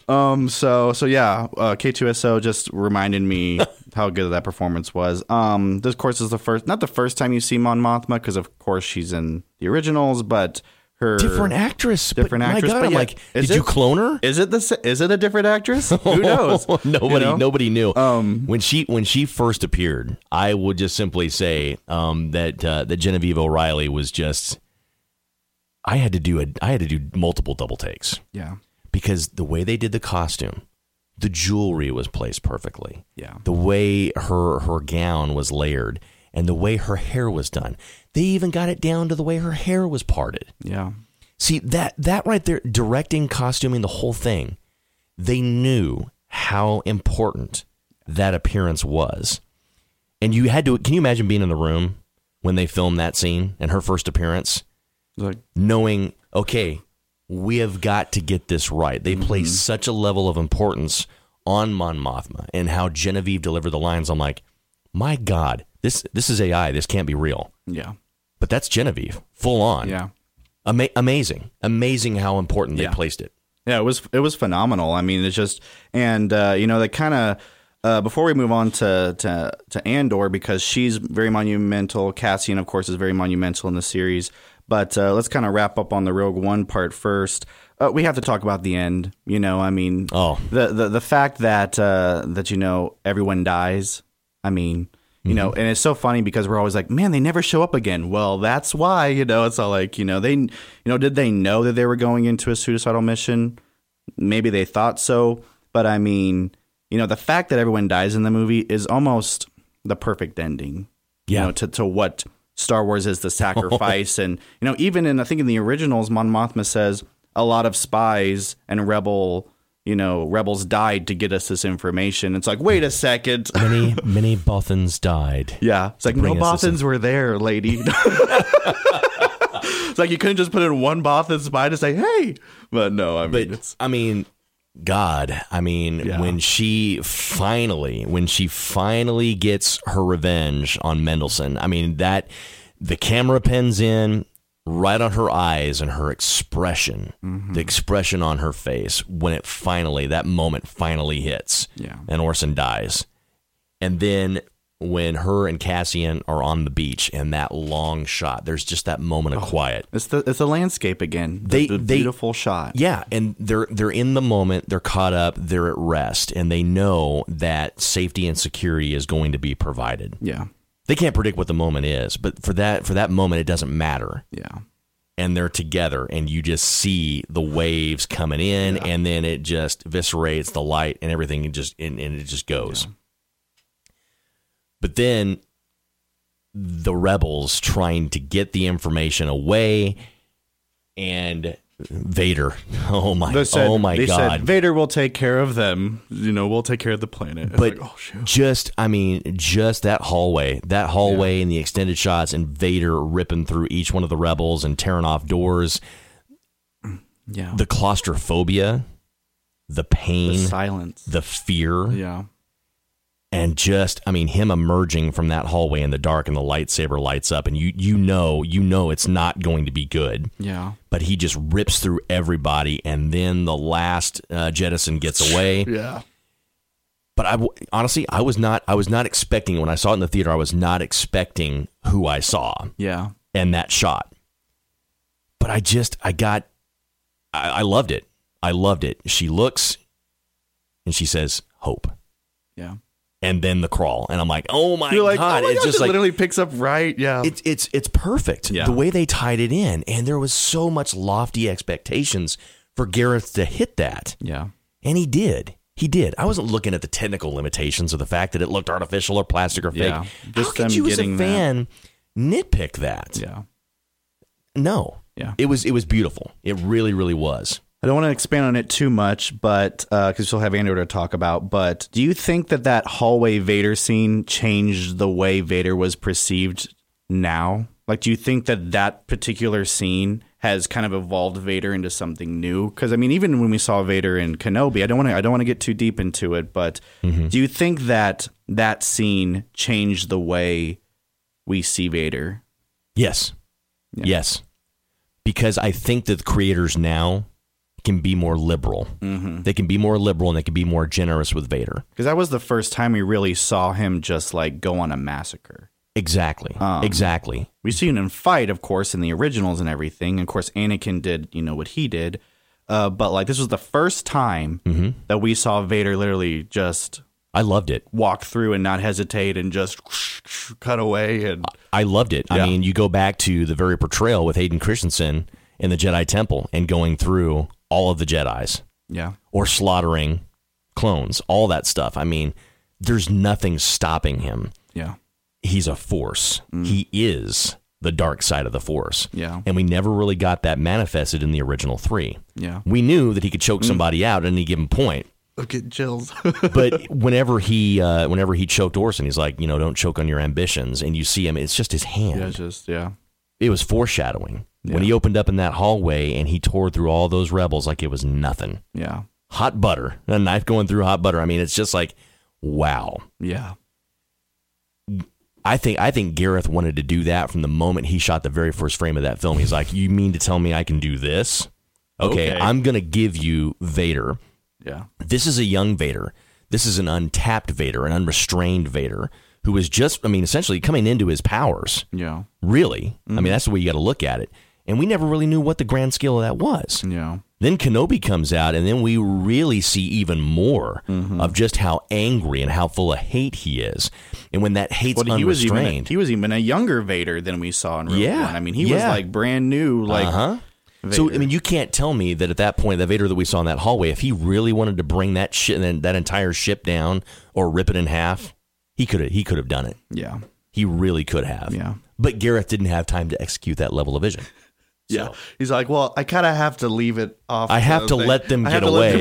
K2SO just reminded me how good that performance was. This, of course, is not the first time you see Mon Mothma, because of course she's in the originals, but her different actress. My God, I'm like, did you clone her? Is it a different actress? Who knows? Nobody knew. When she first appeared, I would just simply say that Genevieve O'Reilly was just. I had to do multiple double takes. Yeah. Because the way they did the costume, the jewelry was placed perfectly. Yeah. The way her gown was layered and the way her hair was done. They even got it down to the way her hair was parted. Yeah. See, that right there, directing, costuming, the whole thing, they knew how important that appearance was. And can you imagine being in the room when they filmed that scene and her first appearance? Knowing, okay, we have got to get this right. They placed such a level of importance on Mon Mothma and how Genevieve delivered the lines. I'm like, my God, this is AI. This can't be real. Yeah. But that's Genevieve, full on. Yeah. Amazing how important they placed it. Yeah, it was phenomenal. I mean, it's just, and they kind of. Before we move on to Andor, because she's very monumental, Cassian, of course, is very monumental in the series. But let's kind of wrap up on the Rogue One part first. We have to talk about the end. The fact that everyone dies. I mean, and it's so funny because we're always like, man, they never show up again. Well, that's why. It's all like, did they know that they were going into a suicidal mission? Maybe they thought so, but I mean. The fact that everyone dies in the movie is almost the perfect ending. Yeah. To what Star Wars is, the sacrifice. And, even in the originals, Mon Mothma says a lot of spies and rebels died to get us this information. It's like, wait a second. Many Bothans died. Yeah. It's like, no Bothans were there, lady. It's like, you couldn't just put in one Bothan spy to say, hey. But no, God, when she finally gets her revenge on Mendelsohn, that the camera pens in right on her eyes and her expression, the expression on her face when that moment finally hits, and Orson dies. And then when her and Cassian are on the beach and that long shot, there's just that moment of quiet. It's the landscape again. The beautiful shot. Yeah, and they're in the moment. They're caught up. They're at rest, and they know that safety and security is going to be provided. Yeah, they can't predict what the moment is, but for that moment, it doesn't matter. Yeah, and they're together, and you just see the waves coming in, and then it just eviscerates the light and everything, and it just goes. Yeah. But then the rebels trying to get the information away, and Vader. Oh my God! Said, Vader will take care of them. We'll take care of the planet. But just that hallway and the extended shots, and Vader ripping through each one of the rebels and tearing off doors. Yeah, the claustrophobia, the pain, the silence, the fear. Yeah. And just, him emerging from that hallway in the dark, and the lightsaber lights up, and you know it's not going to be good. Yeah. But he just rips through everybody, and then the last jettison gets away. Yeah. But honestly, I was not expecting, when I saw it in the theater, I was not expecting who I saw. Yeah. And that shot. But I loved it. I loved it. She looks, and she says, hope. Yeah. And then the crawl, and I'm like, oh my God! It's just like literally picks up right. Yeah, it's perfect. Yeah. The way they tied it in, and there was so much lofty expectations for Gareth to hit that. Yeah, and he did. I wasn't looking at the technical limitations of the fact that it looked artificial or plastic or fake. Yeah, just how could you, as a fan, nitpick that? Yeah, no. Yeah. It was beautiful. It really, really was. I don't want to expand on it too much, but because we'll have Andor to talk about. But do you think that hallway Vader scene changed the way Vader was perceived now? Like, do you think that particular scene has kind of evolved Vader into something new? Because I mean, even when we saw Vader in Kenobi, I don't want to get too deep into it, but do you think that scene changed the way we see Vader? Yes. Yeah. Yes. Because I think that the creators now can be more liberal. Mm-hmm. They can be more liberal and they can be more generous with Vader. Because that was the first time we really saw him just like go on a massacre. Exactly. Exactly. We've seen him fight, of course, in the originals and everything. Of course, Anakin did, what he did. But like this was the first time that we saw Vader literally just... I loved it. Walk through and not hesitate and just cut away. And I loved it. Yeah. I mean, you go back to the very portrayal with Hayden Christensen in the Jedi Temple and going through all of the Jedis. Yeah. Or slaughtering clones, all that stuff. I mean, there's nothing stopping him. Yeah. He's a force. He is the dark side of the force. Yeah. And we never really got that manifested in the original 3. Yeah. We knew that he could choke somebody out at any given point. Look at chills. But whenever he choked Orson, he's like, don't choke on your ambitions. And you see him, it's just his hand. Yeah. It was foreshadowing. Yeah. When he opened up in that hallway and he tore through all those rebels like it was nothing. Yeah. Hot butter. A knife going through hot butter. I mean, it's just like, wow. Yeah. I think Gareth wanted to do that from the moment he shot the very first frame of that film. He's like, you mean to tell me I can do this? Okay. I'm going to give you Vader. Yeah. This is a young Vader. This is an untapped Vader, an unrestrained Vader who is just, essentially coming into his powers. Yeah. Really. I mean, that's the way you got to look at it. And we never really knew what the grand scale of that was. Yeah. Then Kenobi comes out, and then we really see even more of just how angry and how full of hate he is. And when that hate's unrestrained. He was even a younger Vader than we saw in Rogue One. I mean, he was like brand new, like... So, you can't tell me that at that point, the Vader that we saw in that hallway, if he really wanted to bring that entire ship down or rip it in half, he could have done it. Yeah. He really could have. Yeah. But Gareth didn't have time to execute that level of vision. Yeah. He's like, well, I kind of have to leave it off. I have to let them get away.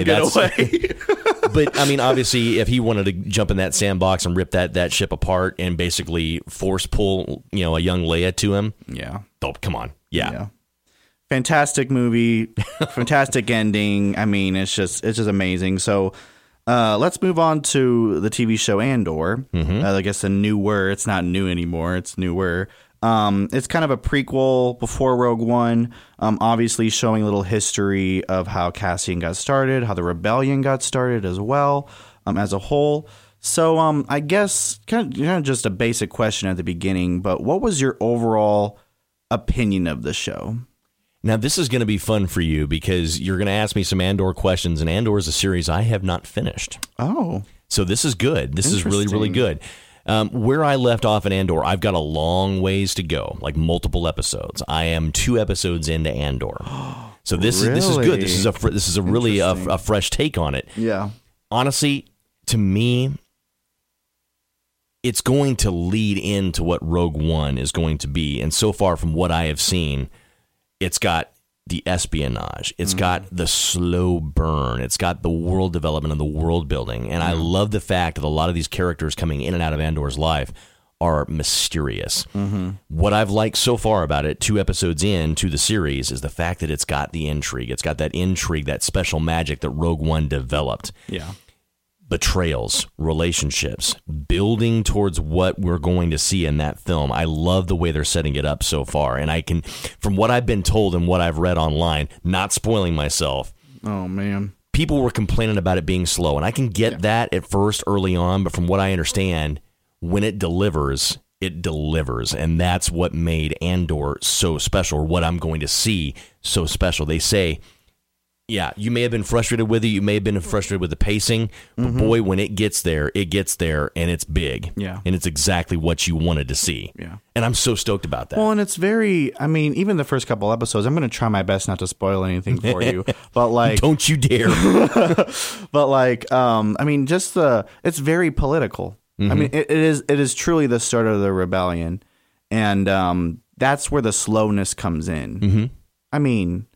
But, obviously, if he wanted to jump in that sandbox and rip that ship apart and basically force pull, a young Leia to him. Yeah. Oh, come on. Yeah. Fantastic movie, fantastic ending. I mean, it's just amazing. So let's move on to the TV show Andor. I guess it's not new anymore. It's newer. It's kind of a prequel before Rogue One, obviously showing a little history of how Cassian got started, how the rebellion got started as well, as a whole. So I guess kind of just a basic question at the beginning, but what was your overall opinion of the show? Now, this is going to be fun for you because you're going to ask me some Andor questions, and Andor is a series I have not finished. Oh. So this is good. This is really, really good. Where I left off in Andor, I've got a long ways to go, like multiple episodes. I am 2 episodes into Andor. So this is good. This is a really a fresh take on it. Yeah. Honestly, to me, it's going to lead into what Rogue One is going to be. And so far from what I have seen, it's got the espionage. It's got the slow burn. It's got the world development and the world building. And I love the fact that a lot of these characters coming in and out of Andor's life are mysterious. What I've liked so far about it, 2 episodes into the series, is the fact that it's got the intrigue. It's got that intrigue, that special magic that Rogue One developed. Yeah. Betrayals, relationships, building towards what we're going to see in that film. I love the way they're setting it up so far. And I can, from what I've been told and what I've read online, not spoiling myself. Oh, man. People were complaining about it being slow. And I can get that at first early on. But from what I understand, when it delivers, it delivers. And that's what made Andor so special, or what I'm going to see so special. They say, yeah, you may have been frustrated with it. You may have been frustrated with the pacing. But boy, when it gets there, and it's big. Yeah. And it's exactly what you wanted to see. Yeah. And I'm so stoked about that. Well, and it's very, even the first couple episodes, I'm going to try my best not to spoil anything for you. But like, don't you dare. But like, it's very political. It is truly the start of the rebellion. And that's where the slowness comes in. I mean,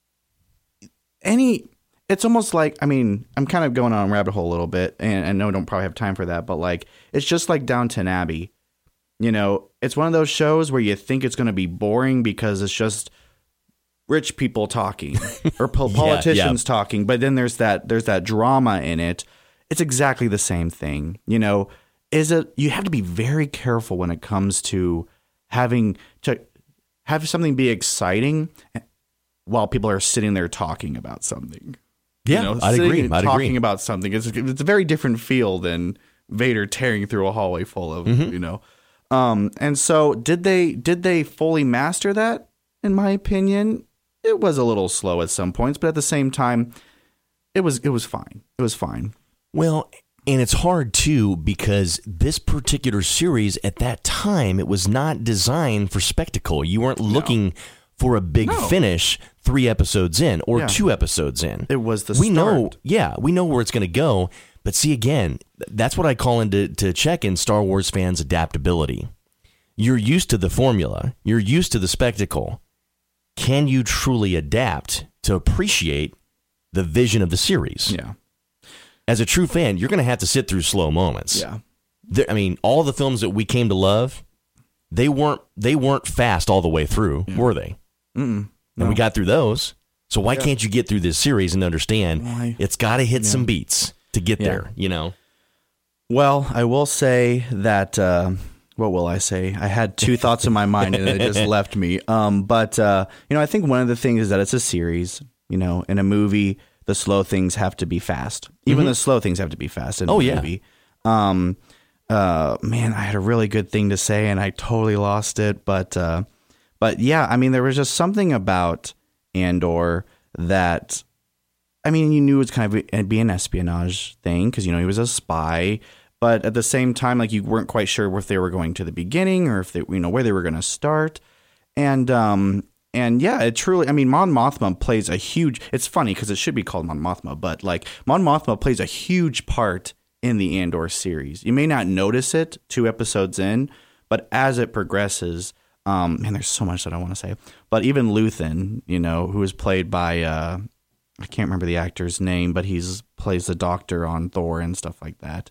it's almost like, I mean, I'm kind of going on a rabbit hole a little bit, and I know I don't probably have time for that, but like, it's just like Downton Abbey. You know, it's one of those shows where you think it's going to be boring because it's just rich people talking or politicians talking, but then there's that drama in it. It's exactly the same thing. You know, you have to be very careful when it comes to having to have something be exciting while people are sitting there talking about something. Yeah, you know, I'd agree. Talking about something. It's a very different feel than Vader tearing through a hallway full of, you know. And so did they fully master that? In my opinion, it was a little slow at some points, but at the same time, it was fine. It was fine. Well, and it's hard too because this particular series at that time, it was not designed for spectacle. You weren't looking for a big finish 3 episodes in or 2 episodes in. It was the start. We know where it's going to go. But see, again, that's what I call into check in Star Wars fans' adaptability. You're used to the formula. You're used to the spectacle. Can you truly adapt to appreciate the vision of the series? Yeah. As a true fan, you're going to have to sit through slow moments. Yeah. I mean, all the films that we came to love, they weren't fast all the way through, were they? No. And we got through those. So why can't you get through this series and understand it's got to hit some beats to get there, you know? Well, I will say that, what will I say? I had 2 thoughts in my mind and it just left me. But you know, I think one of the things is that it's a series, you know, in a movie, the slow things have to be fast. Even the slow things have to be fast in a movie. Man, I had a really good thing to say and I totally lost it. But yeah, I mean, there was just something about Andor that, I mean, you knew it was kind of it'd be an espionage thing because, you know, he was a spy. But at the same time, like, you weren't quite sure if they were going to the beginning or if they, you know, where they were going to start. And yeah, it truly, I mean, Mon Mothma plays a huge, it's funny because it should be called Mon Mothma, but like Mon Mothma plays a huge part in the Andor series. You may not notice it 2 episodes in, but as it progresses, man, there's so much that I want to say. But even Luthen, you know, who is played by, I can't remember the actor's name, but plays the Doctor on Thor and stuff like that.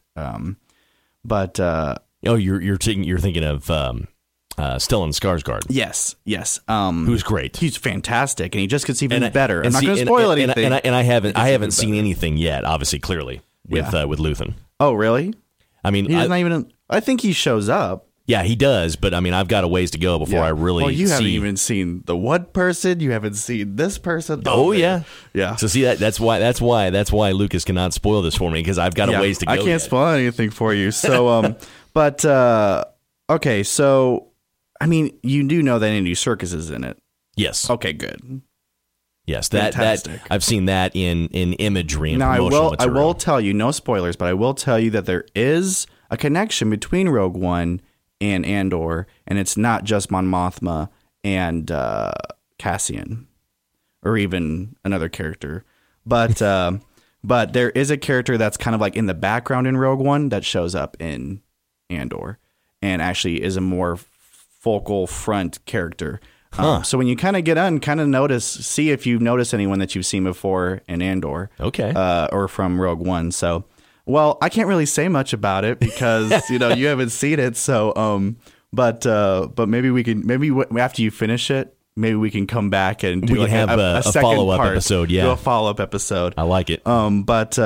You're thinking of Stellan Skarsgård. Yes. Who's great. He's fantastic, and he just gets even better. I'm not going to spoil anything. And I haven't seen anything yet. Obviously, clearly with Luthen. Oh, really? I mean, he's not even. I think he shows up. Yeah, he does, but I mean, I've got a ways to go before I really. Well, you haven't even seen the one person. You haven't seen this person. Oh yeah. So see that's why Lucas cannot spoil this for me because I've got a ways to go. I can't spoil anything for you. So, but okay. So, I mean, you do know that Andy Serkis is in it. Yes. Okay. Good. Yes, that I've seen that in imagery and now promotional material. I will tell you, no spoilers, but I will tell you that there is a connection between Rogue One and Andor, and it's not just Mon Mothma and Cassian, or even another character, but there is a character that's kind of like in the background in Rogue One that shows up in Andor, and actually is a more focal front character. So when you kind of get on, kind of see if you notice anyone that you've seen before in Andor, or from Rogue One. So. Well, I can't really say much about it because, you know, you haven't seen it. So, but maybe after you finish it, maybe we can come back and do a second follow-up episode. Yeah. Do a follow-up episode. I like it. But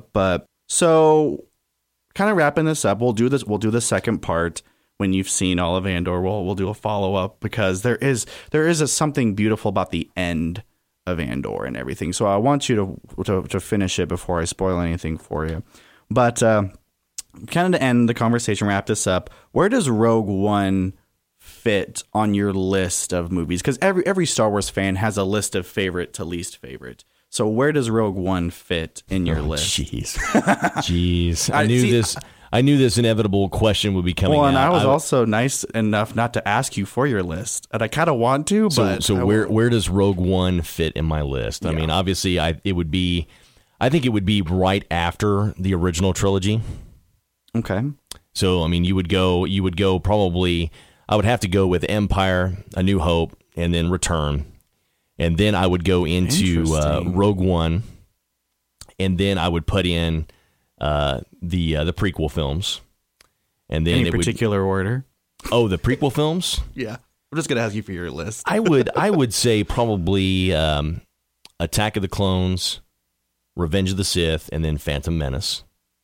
so kind of wrapping this up, we'll do the second part when you've seen all of Andor. We'll do a follow-up because there is something beautiful about the end of Andor and everything. So I want you to finish it before I spoil anything for you. But kind of to end the conversation, wrap this up, where does Rogue One fit on your list of movies? Because every Star Wars fan has a list of favorite to least favorite. So where does Rogue One fit in your list? Jeez. I knew this inevitable question would be coming. Well, and out. I was also nice enough not to ask you for your list, and I kind of want to. But so where does Rogue One fit in my list? I mean, obviously, I think it would be right after the original trilogy. Okay. So I mean, you would go probably. I would have to go with Empire, A New Hope, and then Return. And then I would go into Rogue One, and then I would put in the prequel films. And then any particular order? Oh, the prequel films? Yeah. I'm just gonna ask you for your list. I would say probably Attack of the Clones, Revenge of the Sith, and then Phantom Menace.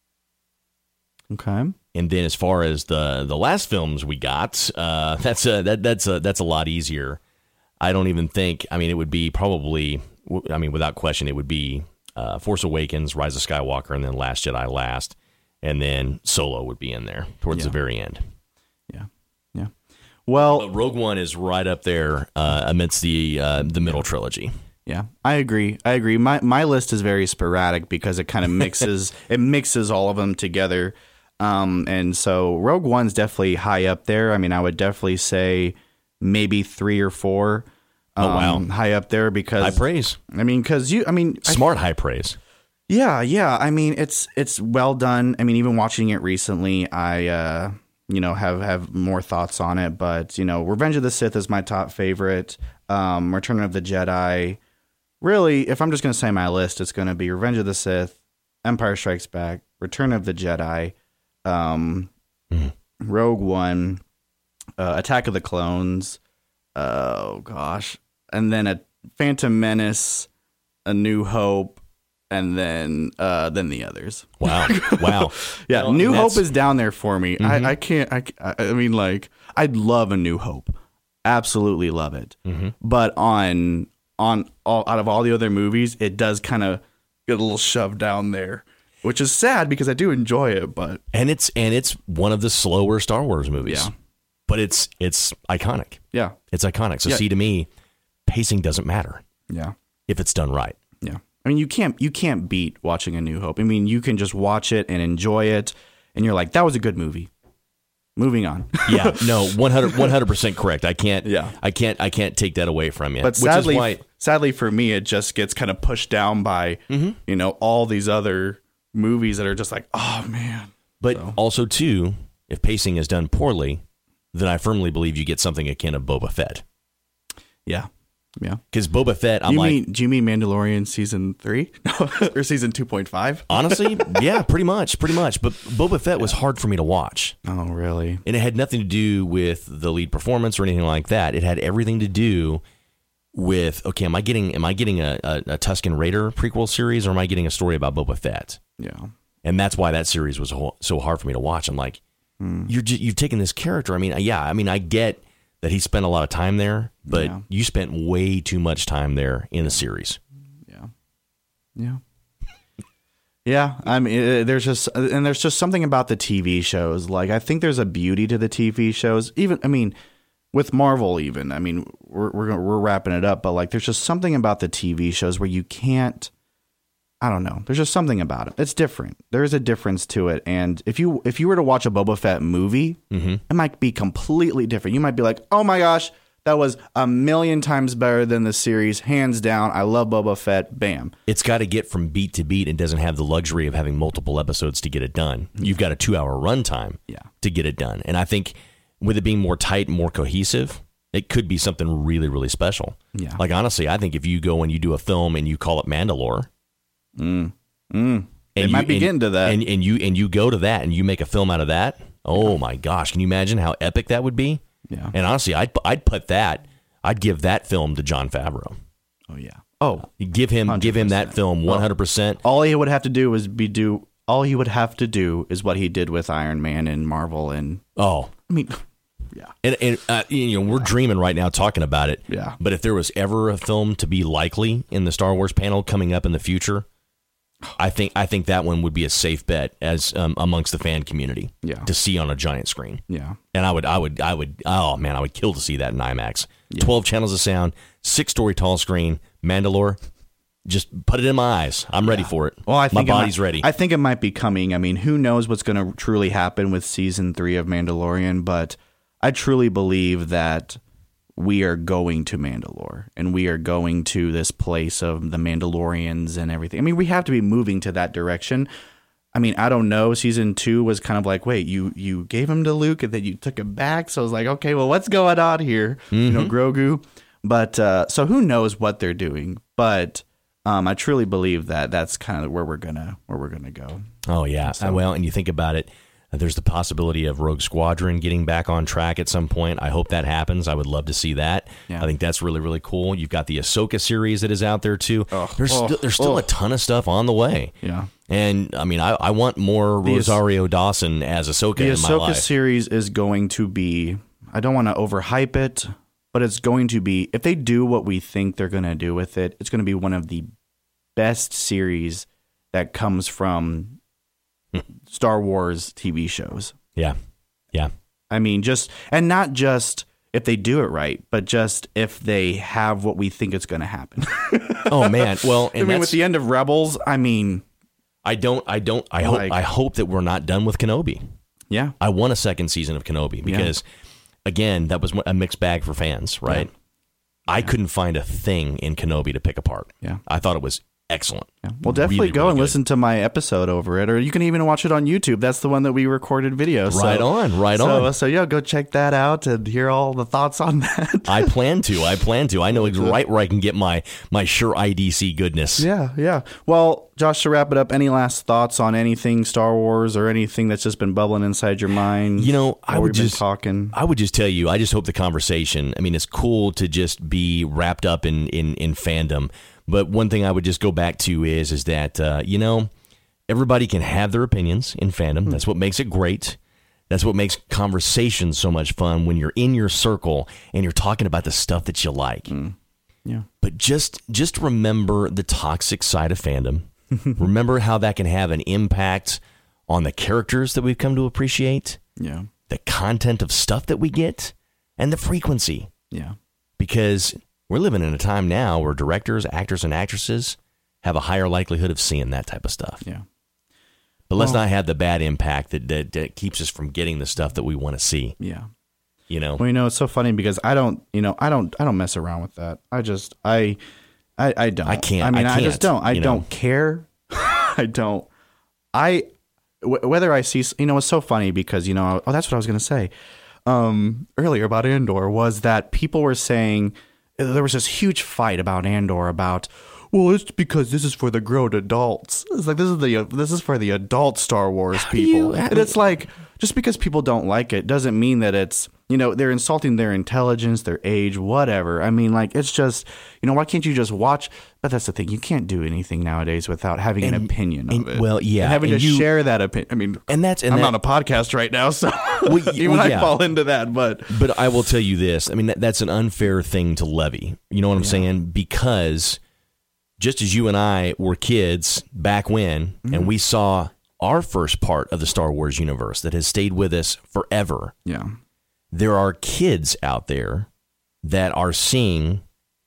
Okay. And then as far as the last films we got, that's a lot easier. I don't even think. I mean, it would be probably. I mean, without question, it would be Force Awakens, Rise of Skywalker, and then Last Jedi last, and then Solo would be in there towards the very end. Yeah, yeah. Well, but Rogue One is right up there amidst the middle trilogy. Yeah, I agree. My list is very sporadic because it kind of mixes all of them together. And so Rogue One's definitely high up there. I mean, I would definitely say maybe 3 or 4. High up there because high praise. I mean, smart high praise. Yeah. I mean, it's well done. I mean, even watching it recently, I have more thoughts on it. But Revenge of the Sith is my top favorite. Return of the Jedi. Really, if I'm just gonna say my list, it's gonna be Revenge of the Sith, Empire Strikes Back, Return of the Jedi, Rogue One, Attack of the Clones. Oh gosh. And then a Phantom Menace, A New Hope, and then the others. Wow. Yeah, well, New Hope is down there for me. Mm-hmm. I can't. I mean, like, I'd love A New Hope, absolutely love it. Mm-hmm. But out of all the other movies, it does kind of get a little shoved down there, which is sad because I do enjoy it. But it's one of the slower Star Wars movies. Yeah. But it's iconic. Yeah. It's iconic. So see, to me, pacing doesn't matter. Yeah. If it's done right. Yeah. I mean, you can't beat watching A New Hope. I mean, you can just watch it and enjoy it, and you're like, that was a good movie. Moving on. Yeah. No, 100% correct. I can't. Yeah. I can't take that away from you. But sadly for me, it just gets kind of pushed down by all these other movies that are just like, oh man. But also too, if pacing is done poorly, then I firmly believe you get something akin to Boba Fett. Yeah. Yeah. Because Boba Fett, do you mean Mandalorian season 3 or season 2.5? Honestly, yeah, pretty much. But Boba Fett was hard for me to watch. Oh, really? And it had nothing to do with the lead performance or anything like that. It had everything to do with, okay, am I getting a Tusken Raider prequel series, or am I getting a story about Boba Fett? Yeah. And that's why that series was so hard for me to watch. I'm like, you've taken this character. I mean, I get that he spent a lot of time there, but you spent way too much time there in the series. Yeah. I mean, there's just something about the TV shows. Like, I think there's a beauty to the TV shows. Even, I mean, with Marvel, even. I mean, we're wrapping it up, but like, there's just something about the TV shows where you can't. I don't know. There's just something about it. It's different. There is a difference to it. And if you were to watch a Boba Fett movie, it might be completely different. You might be like, oh my gosh, that was 1,000,000 times better than the series. Hands down. I love Boba Fett. Bam. It's got to get from beat to beat and doesn't have the luxury of having multiple episodes to get it done. You've got a 2-hour runtime to get it done. And I think with it being more tight and more cohesive, it could be something really, really special. Yeah. Like, honestly, I think if you go and you do a film and you call it Mandalore, It might be getting to that. And you go to that and you make a film out of that. Oh my gosh. Can you imagine how epic that would be? Yeah. And honestly, I'd give that film to Jon Favreau. Oh yeah. Oh, give him that film 100%. All he would have to do is what he did with Iron Man and Marvel and I mean, yeah. And we're dreaming right now talking about it. Yeah. But if there was ever a film to be likely in the Star Wars panel coming up in the future, I think that one would be a safe bet as amongst the fan community to see on a giant screen. Yeah. And I would oh man, I would kill to see that in IMAX. 12 channels of sound, 6-story tall screen, Mandalore. Just put it in my eyes. I'm ready for it. Well, I think my body's ready. I think it might be coming. I mean, who knows what's going to truly happen with season 3 of Mandalorian, but I truly believe that we are going to Mandalore and we are going to this place of the Mandalorians and everything. I mean, we have to be moving to that direction. I mean, I don't know. Season 2 was kind of like, wait, you gave him to Luke and then you took him back. So I was like, okay, well, what's going on here? Grogu. But so who knows what they're doing? But I truly believe that that's kind of where we're gonna go. Oh yeah. Well, and you think about it, there's the possibility of Rogue Squadron getting back on track at some point. I hope that happens. I would love to see that. Yeah. I think that's really, really cool. You've got the Ahsoka series that is out there too. There's still a ton of stuff on the way. Yeah. And I mean, I want more Rosario Dawson as Ahsoka in my life. The Ahsoka series is going to be, I don't want to overhype it, but it's going to be, if they do what we think they're going to do with it, it's going to be one of the best series that comes from Star Wars TV shows. Yeah. Yeah. I mean, not just if they do it right, but just if they have what we think is going to happen. Oh man. Well, and with the end of Rebels, I mean, I hope that we're not done with Kenobi. Yeah. I want a second season of Kenobi because again, that was a mixed bag for fans, right? Yeah. I couldn't find a thing in Kenobi to pick apart. Yeah. I thought it was excellent. Yeah. Well, definitely go and listen to my episode over it, or you can even watch it on YouTube. That's the one that we recorded video. Right on. So yeah, go check that out and hear all the thoughts on that. I plan to. I know right where I can get my Shure IDC goodness. Yeah. Well, Josh, to wrap it up, any last thoughts on anything Star Wars or anything that's just been bubbling inside your mind? I would just tell you, I just hope the conversation, I mean, it's cool to just be wrapped up in fandom. But one thing I would just go back to is that, everybody can have their opinions in fandom. That's what makes it great. That's what makes conversations so much fun when you're in your circle and you're talking about the stuff that you like. Yeah. But just remember the toxic side of fandom. Remember how that can have an impact on the characters that we've come to appreciate. Yeah. The content of stuff that we get and the frequency. Yeah. Because we're living in a time now where directors, actors, and actresses have a higher likelihood of seeing that type of stuff. Yeah. But let's not have the bad impact that keeps us from getting the stuff that we want to see. Yeah. Well, it's so funny because I don't mess around with that. I don't. I can't. I mean, I just don't. I don't care. I don't. Whether I see, it's so funny because, that's what I was going to say earlier about Andor was that people were saying there was this huge fight about Andor about, well, it's because this is for the grown adults. It's like, this is for the adult Star Wars people. And it's like, just because people don't like it doesn't mean that it's, they're insulting their intelligence, their age, whatever. I mean, like, it's just, why can't you just watch? But that's the thing. You can't do anything nowadays without having an opinion of it. Well, yeah. And having to share that opinion. I mean, I'm on a podcast right now, so I fall into that. But I will tell you this. I mean, that's an unfair thing to levy. You know what I'm saying? Because just as you and I were kids back when, and we saw our first part of the Star Wars universe that has stayed with us forever. Yeah. There are kids out there that are seeing,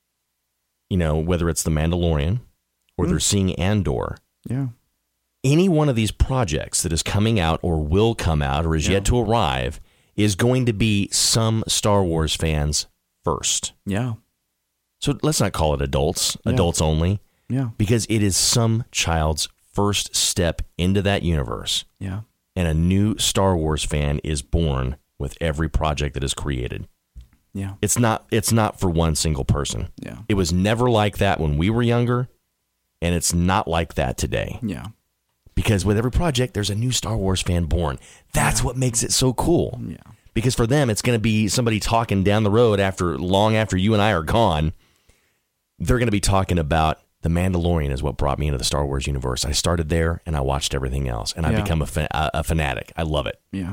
whether it's The Mandalorian or they're seeing Andor. Yeah. Any one of these projects that is coming out or will come out or is yet to arrive is going to be some Star Wars fans first. Yeah. So let's not call it adults only. Yeah. Because it is some child's first step into that universe. Yeah. And a new Star Wars fan is born with every project that is created. Yeah. It's not for one single person. Yeah. It was never like that when we were younger, and it's not like that today. Yeah. Because with every project, there's a new Star Wars fan born. That's what makes it so cool. Yeah. Because for them, it's going to be somebody talking down the road long after you and I are gone. They're going to be talking about The Mandalorian is what brought me into the Star Wars universe. I started there, and I watched everything else, and I become a fanatic. I love it. Yeah.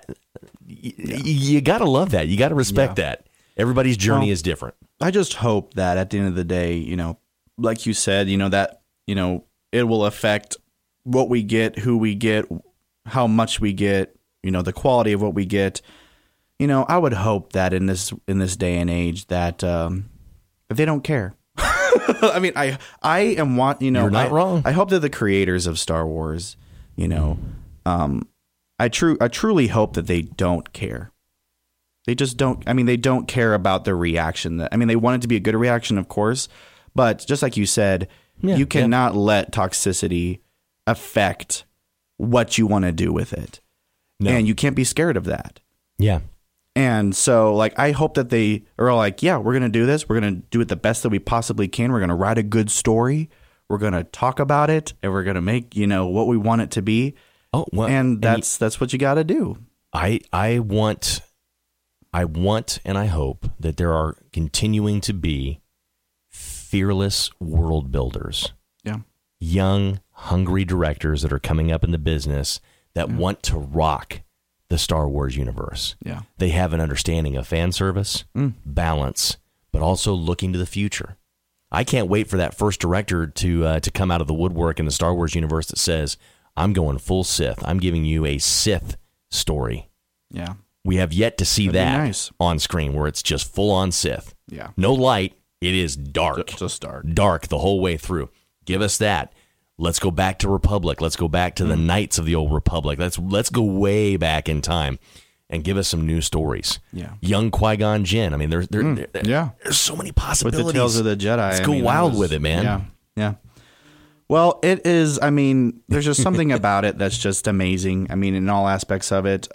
You got to love that. You got to respect that. Everybody's journey is different. I just hope that at the end of the day, like you said, that, it will affect what we get, who we get, how much we get, the quality of what we get. I would hope that in this day and age that they don't care. I mean, I am You're not wrong. I hope that the creators of Star Wars, I truly hope that they don't care. They just don't. I mean, they don't care about the reaction. They want it to be a good reaction, of course, but just like you said, you cannot let toxicity affect what you want to do with it, and you can't be scared of that. Yeah. And so, like, I hope that they are all like, yeah, we're going to do this. We're going to do it the best that we possibly can. We're going to write a good story. We're going to talk about it, and we're going to make, what we want it to be. Oh, well, and that's what you got to do. I want and I hope that there are continuing to be fearless world builders. Yeah. Young, hungry directors that are coming up in the business that want to rock the Star Wars universe. Yeah. They have an understanding of fan service, balance, but also looking to the future. I can't wait for that first director to come out of the woodwork in the Star Wars universe that says, I'm going full Sith. I'm giving you a Sith story. Yeah. We have yet to see That'd be that nice. on screen where it's just full on Sith. Yeah. No light. It is dark. Just dark. Dark the whole way through. Give us that. Let's go back to Republic. Let's go back to the Knights of the Old Republic. Let's go way back in time and give us some new stories. Yeah. Young Qui-Gon Jinn. I mean, there's so many possibilities. With the Tales of the Jedi. Let's go wild with it, man. Yeah. Yeah. Well, it is, there's just something about it that's just amazing. In all aspects of it.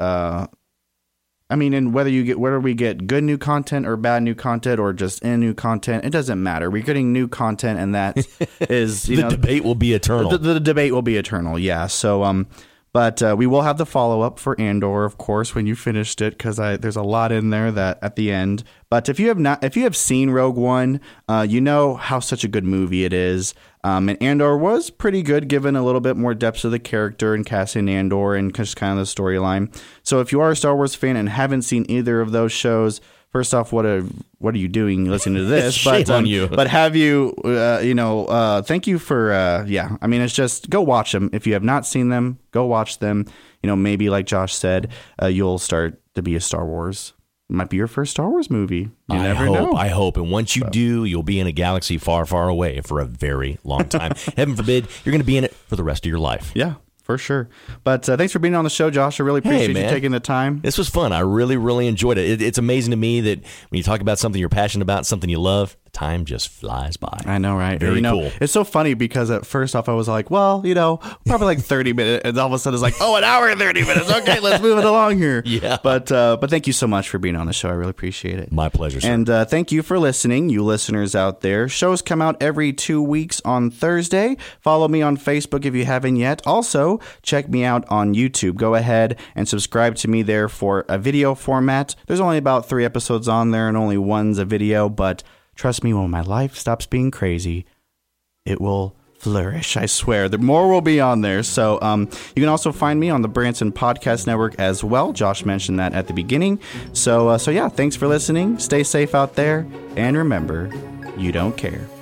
And whether we get good new content or bad new content or just new content, it doesn't matter. We're getting new content, and that is, the debate will be eternal. The debate will be eternal, yeah. So, but we will have the follow-up for Andor, of course, when you finished it, because there's a lot in there that at the end. But if you have seen Rogue One, you know how such a good movie it is. And Andor was pretty good, given a little bit more depth to the character and Cassian Andor and just kind of the storyline. So if you are a Star Wars fan and haven't seen either of those shows, first off, what are you doing listening to this? Shame on you. But have you, thank you for, it's just go watch them. If you have not seen them, go watch them. Maybe like Josh said, you'll start to be a Star Wars. It might be your first Star Wars movie. You never know. I hope. And once you do, you'll be in a galaxy far, far away for a very long time. Heaven forbid, you're going to be in it for the rest of your life. Yeah. For sure. But thanks for being on the show, Josh. I really appreciate you taking the time. This was fun. I really, really enjoyed it. It's amazing to me that when you talk about something you're passionate about, something you love, the time just flies by. I know, right? Very cool. It's so funny because at first off, I was like, well, probably like 30 minutes. And all of a sudden it's like, an hour and 30 minutes. Okay, let's move it along here. Yeah. But thank you so much for being on the show. I really appreciate it. My pleasure, sir. And thank you for listening, you listeners out there. Shows come out every 2 weeks on Thursday. Follow me on Facebook if you haven't yet. Also, check me out on YouTube. Go ahead and subscribe to me there for a video format. There's only about 3 episodes on there and only one's a video, but trust me, when my life stops being crazy, it will flourish. I swear. The more will be on there. So you can also find me on the Branson Podcast Network as well. Josh mentioned that at the beginning. So yeah, thanks for listening. Stay safe out there. And remember, you don't care.